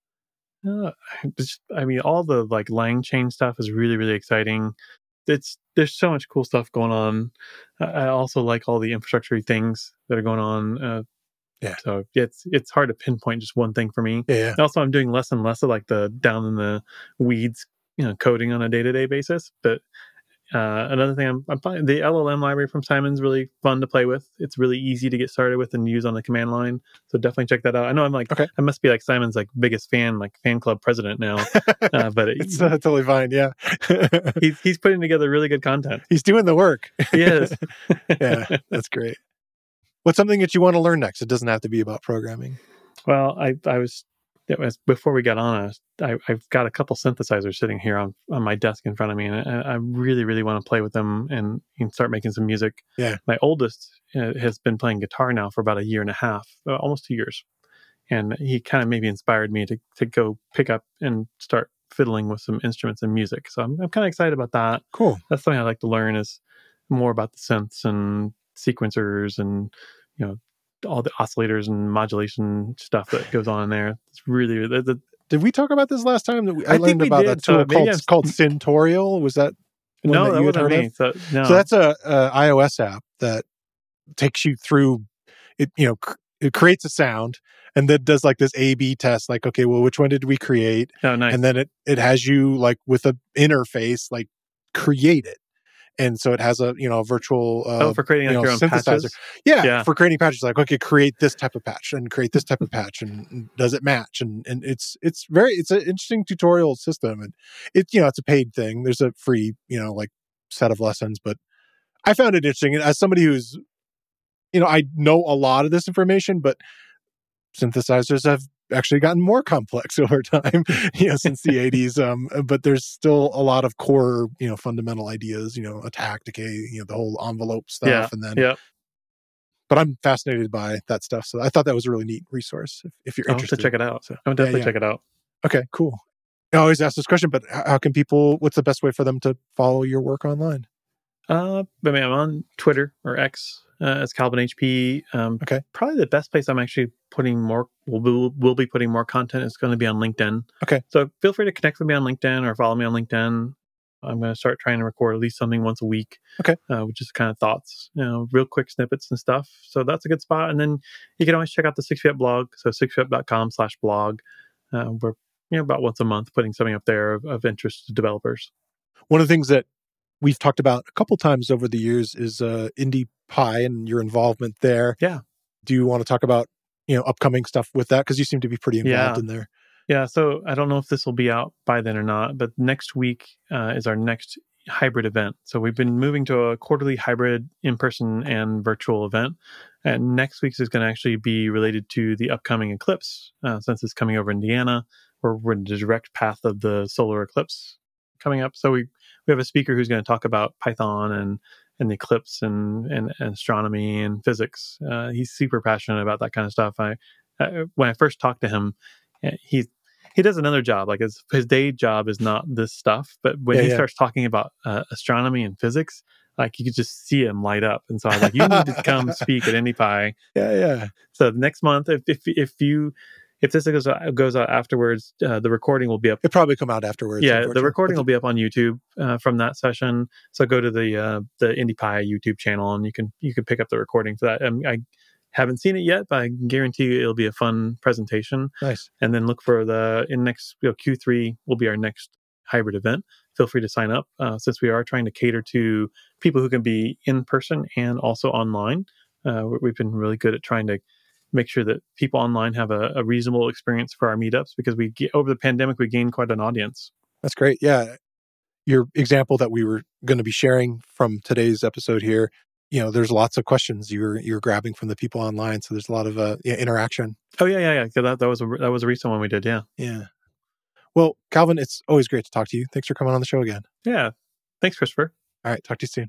All the like LangChain stuff is really, really exciting. There's so much cool stuff going on. I also like all the infrastructure things that are going on. So it's hard to pinpoint just one thing for me. Yeah. Also, I'm doing less and less of like the down in the weeds, coding on a day-to-day basis. But another thing I'm playing, the LLM library from Simon's really fun to play with. It's really easy to get started with and use on the command line. So definitely check that out. I know I'm like, I must be like Simon's like biggest fan, like fan club president now. But it's totally fine. Yeah. he's putting together really good content. He's doing the work. He is. Yeah, that's great. What's something that you want to learn next? It doesn't have to be about programming. Well, before we got on, I've got a couple synthesizers sitting here on my desk in front of me, and I really, really want to play with them and start making some music. Yeah. My oldest has been playing guitar now for about a year and a half, almost 2 years. And he kind of maybe inspired me to go pick up and start fiddling with some instruments and music. So I'm kind of excited about that. Cool. That's something I'd like to learn, is more about the synths and sequencers and, all the oscillators and modulation stuff that goes on in there. It's really... Did we talk about this last time? I learned think we about did, a tool called Syntorial. Was that no, that wasn't me. So that's a iOS app that takes you through it, it creates a sound and then does like this A/B test, like, okay, well, which one did we create? Oh, nice. And then it has you like with an interface, like create it. And so it has a, a virtual for creating like your own synthesizer. patches. Yeah, for creating patches, like, okay, create this type of patch and create this type of patch, and does it match? And it's an interesting tutorial system, and it's a paid thing. There's a free like set of lessons, but I found it interesting. And as somebody who's I know a lot of this information, but synthesizers have actually gotten more complex over time, since the 80s. But there's still a lot of core, fundamental ideas, attack, decay, the whole envelope stuff. But I'm fascinated by that stuff. So I thought that was a really neat resource if you're interested. To check it out. So I'll definitely check it out. Okay, cool. I always ask this question, but how can what's the best way for them to follow your work online? I'm on Twitter or X as Calvin HP. Okay. Probably the best place I'm actually putting more, we'll be putting more content is going to be on LinkedIn. Okay. So feel free to connect with me on LinkedIn or follow me on LinkedIn. I'm going to start trying to record at least something once a week. Okay. Which is kind of thoughts, real quick snippets and stuff. So that's a good spot. And then you can always check out the 6feet blog. So 6feet.com/blog. We're, about once a month putting something up there of interest to developers. One of the things that we've talked about a couple times over the years is IndiePie and your involvement there. Yeah. Do you want to talk about, upcoming stuff with that? Because you seem to be pretty involved in there. Yeah. So I don't know if this will be out by then or not, but next week is our next hybrid event. So we've been moving to a quarterly hybrid in-person and virtual event. And next week's is going to actually be related to the upcoming eclipse, since it's coming over Indiana. We're in the direct path of the solar eclipse coming up. So we have a speaker who's going to talk about Python and the eclipse and astronomy and physics. He's super passionate about that kind of stuff. When I first talked to him, he does another job. Like his day job is not this stuff, but when he starts talking about astronomy and physics, like you could just see him light up. And so I was like, you need to come speak at IndiePie. Yeah. So next month, if this goes out afterwards, the recording will be up. It'll probably come out afterwards. Yeah, the recording will be up on YouTube from that session. So go to the IndiePie YouTube channel, and you can pick up the recording for that. I haven't seen it yet, but I can guarantee you it'll be a fun presentation. Nice. And then look for next Q3 will be our next hybrid event. Feel free to sign up since we are trying to cater to people who can be in person and also online. We've been really good at trying to make sure that people online have a reasonable experience for our meetups, because over the pandemic, we gained quite an audience. That's great. Yeah. Your example that we were going to be sharing from today's episode here, there's lots of questions you're grabbing from the people online. So there's a lot of interaction. Oh, yeah. That was a recent one we did. Yeah. Yeah. Well, Calvin, it's always great to talk to you. Thanks for coming on the show again. Yeah. Thanks, Christopher. All right. Talk to you soon.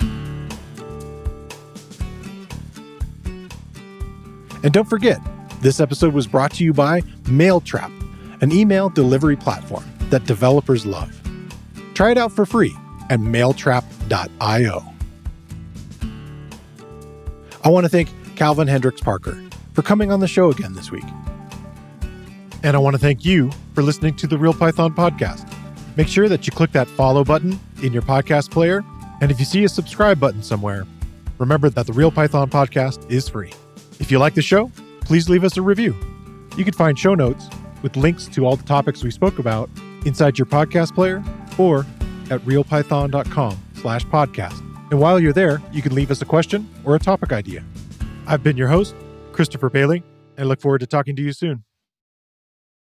And don't forget, this episode was brought to you by Mailtrap, an email delivery platform that developers love. Try it out for free at mailtrap.io. I want to thank Calvin Hendricks Parker for coming on the show again this week. And I want to thank you for listening to the Real Python Podcast. Make sure that you click that follow button in your podcast player. And if you see a subscribe button somewhere, remember that the Real Python Podcast is free. If you like the show, please leave us a review. You can find show notes with links to all the topics we spoke about inside your podcast player or at realpython.com/podcast. And while you're there, you can leave us a question or a topic idea. I've been your host, Christopher Bailey, and look forward to talking to you soon.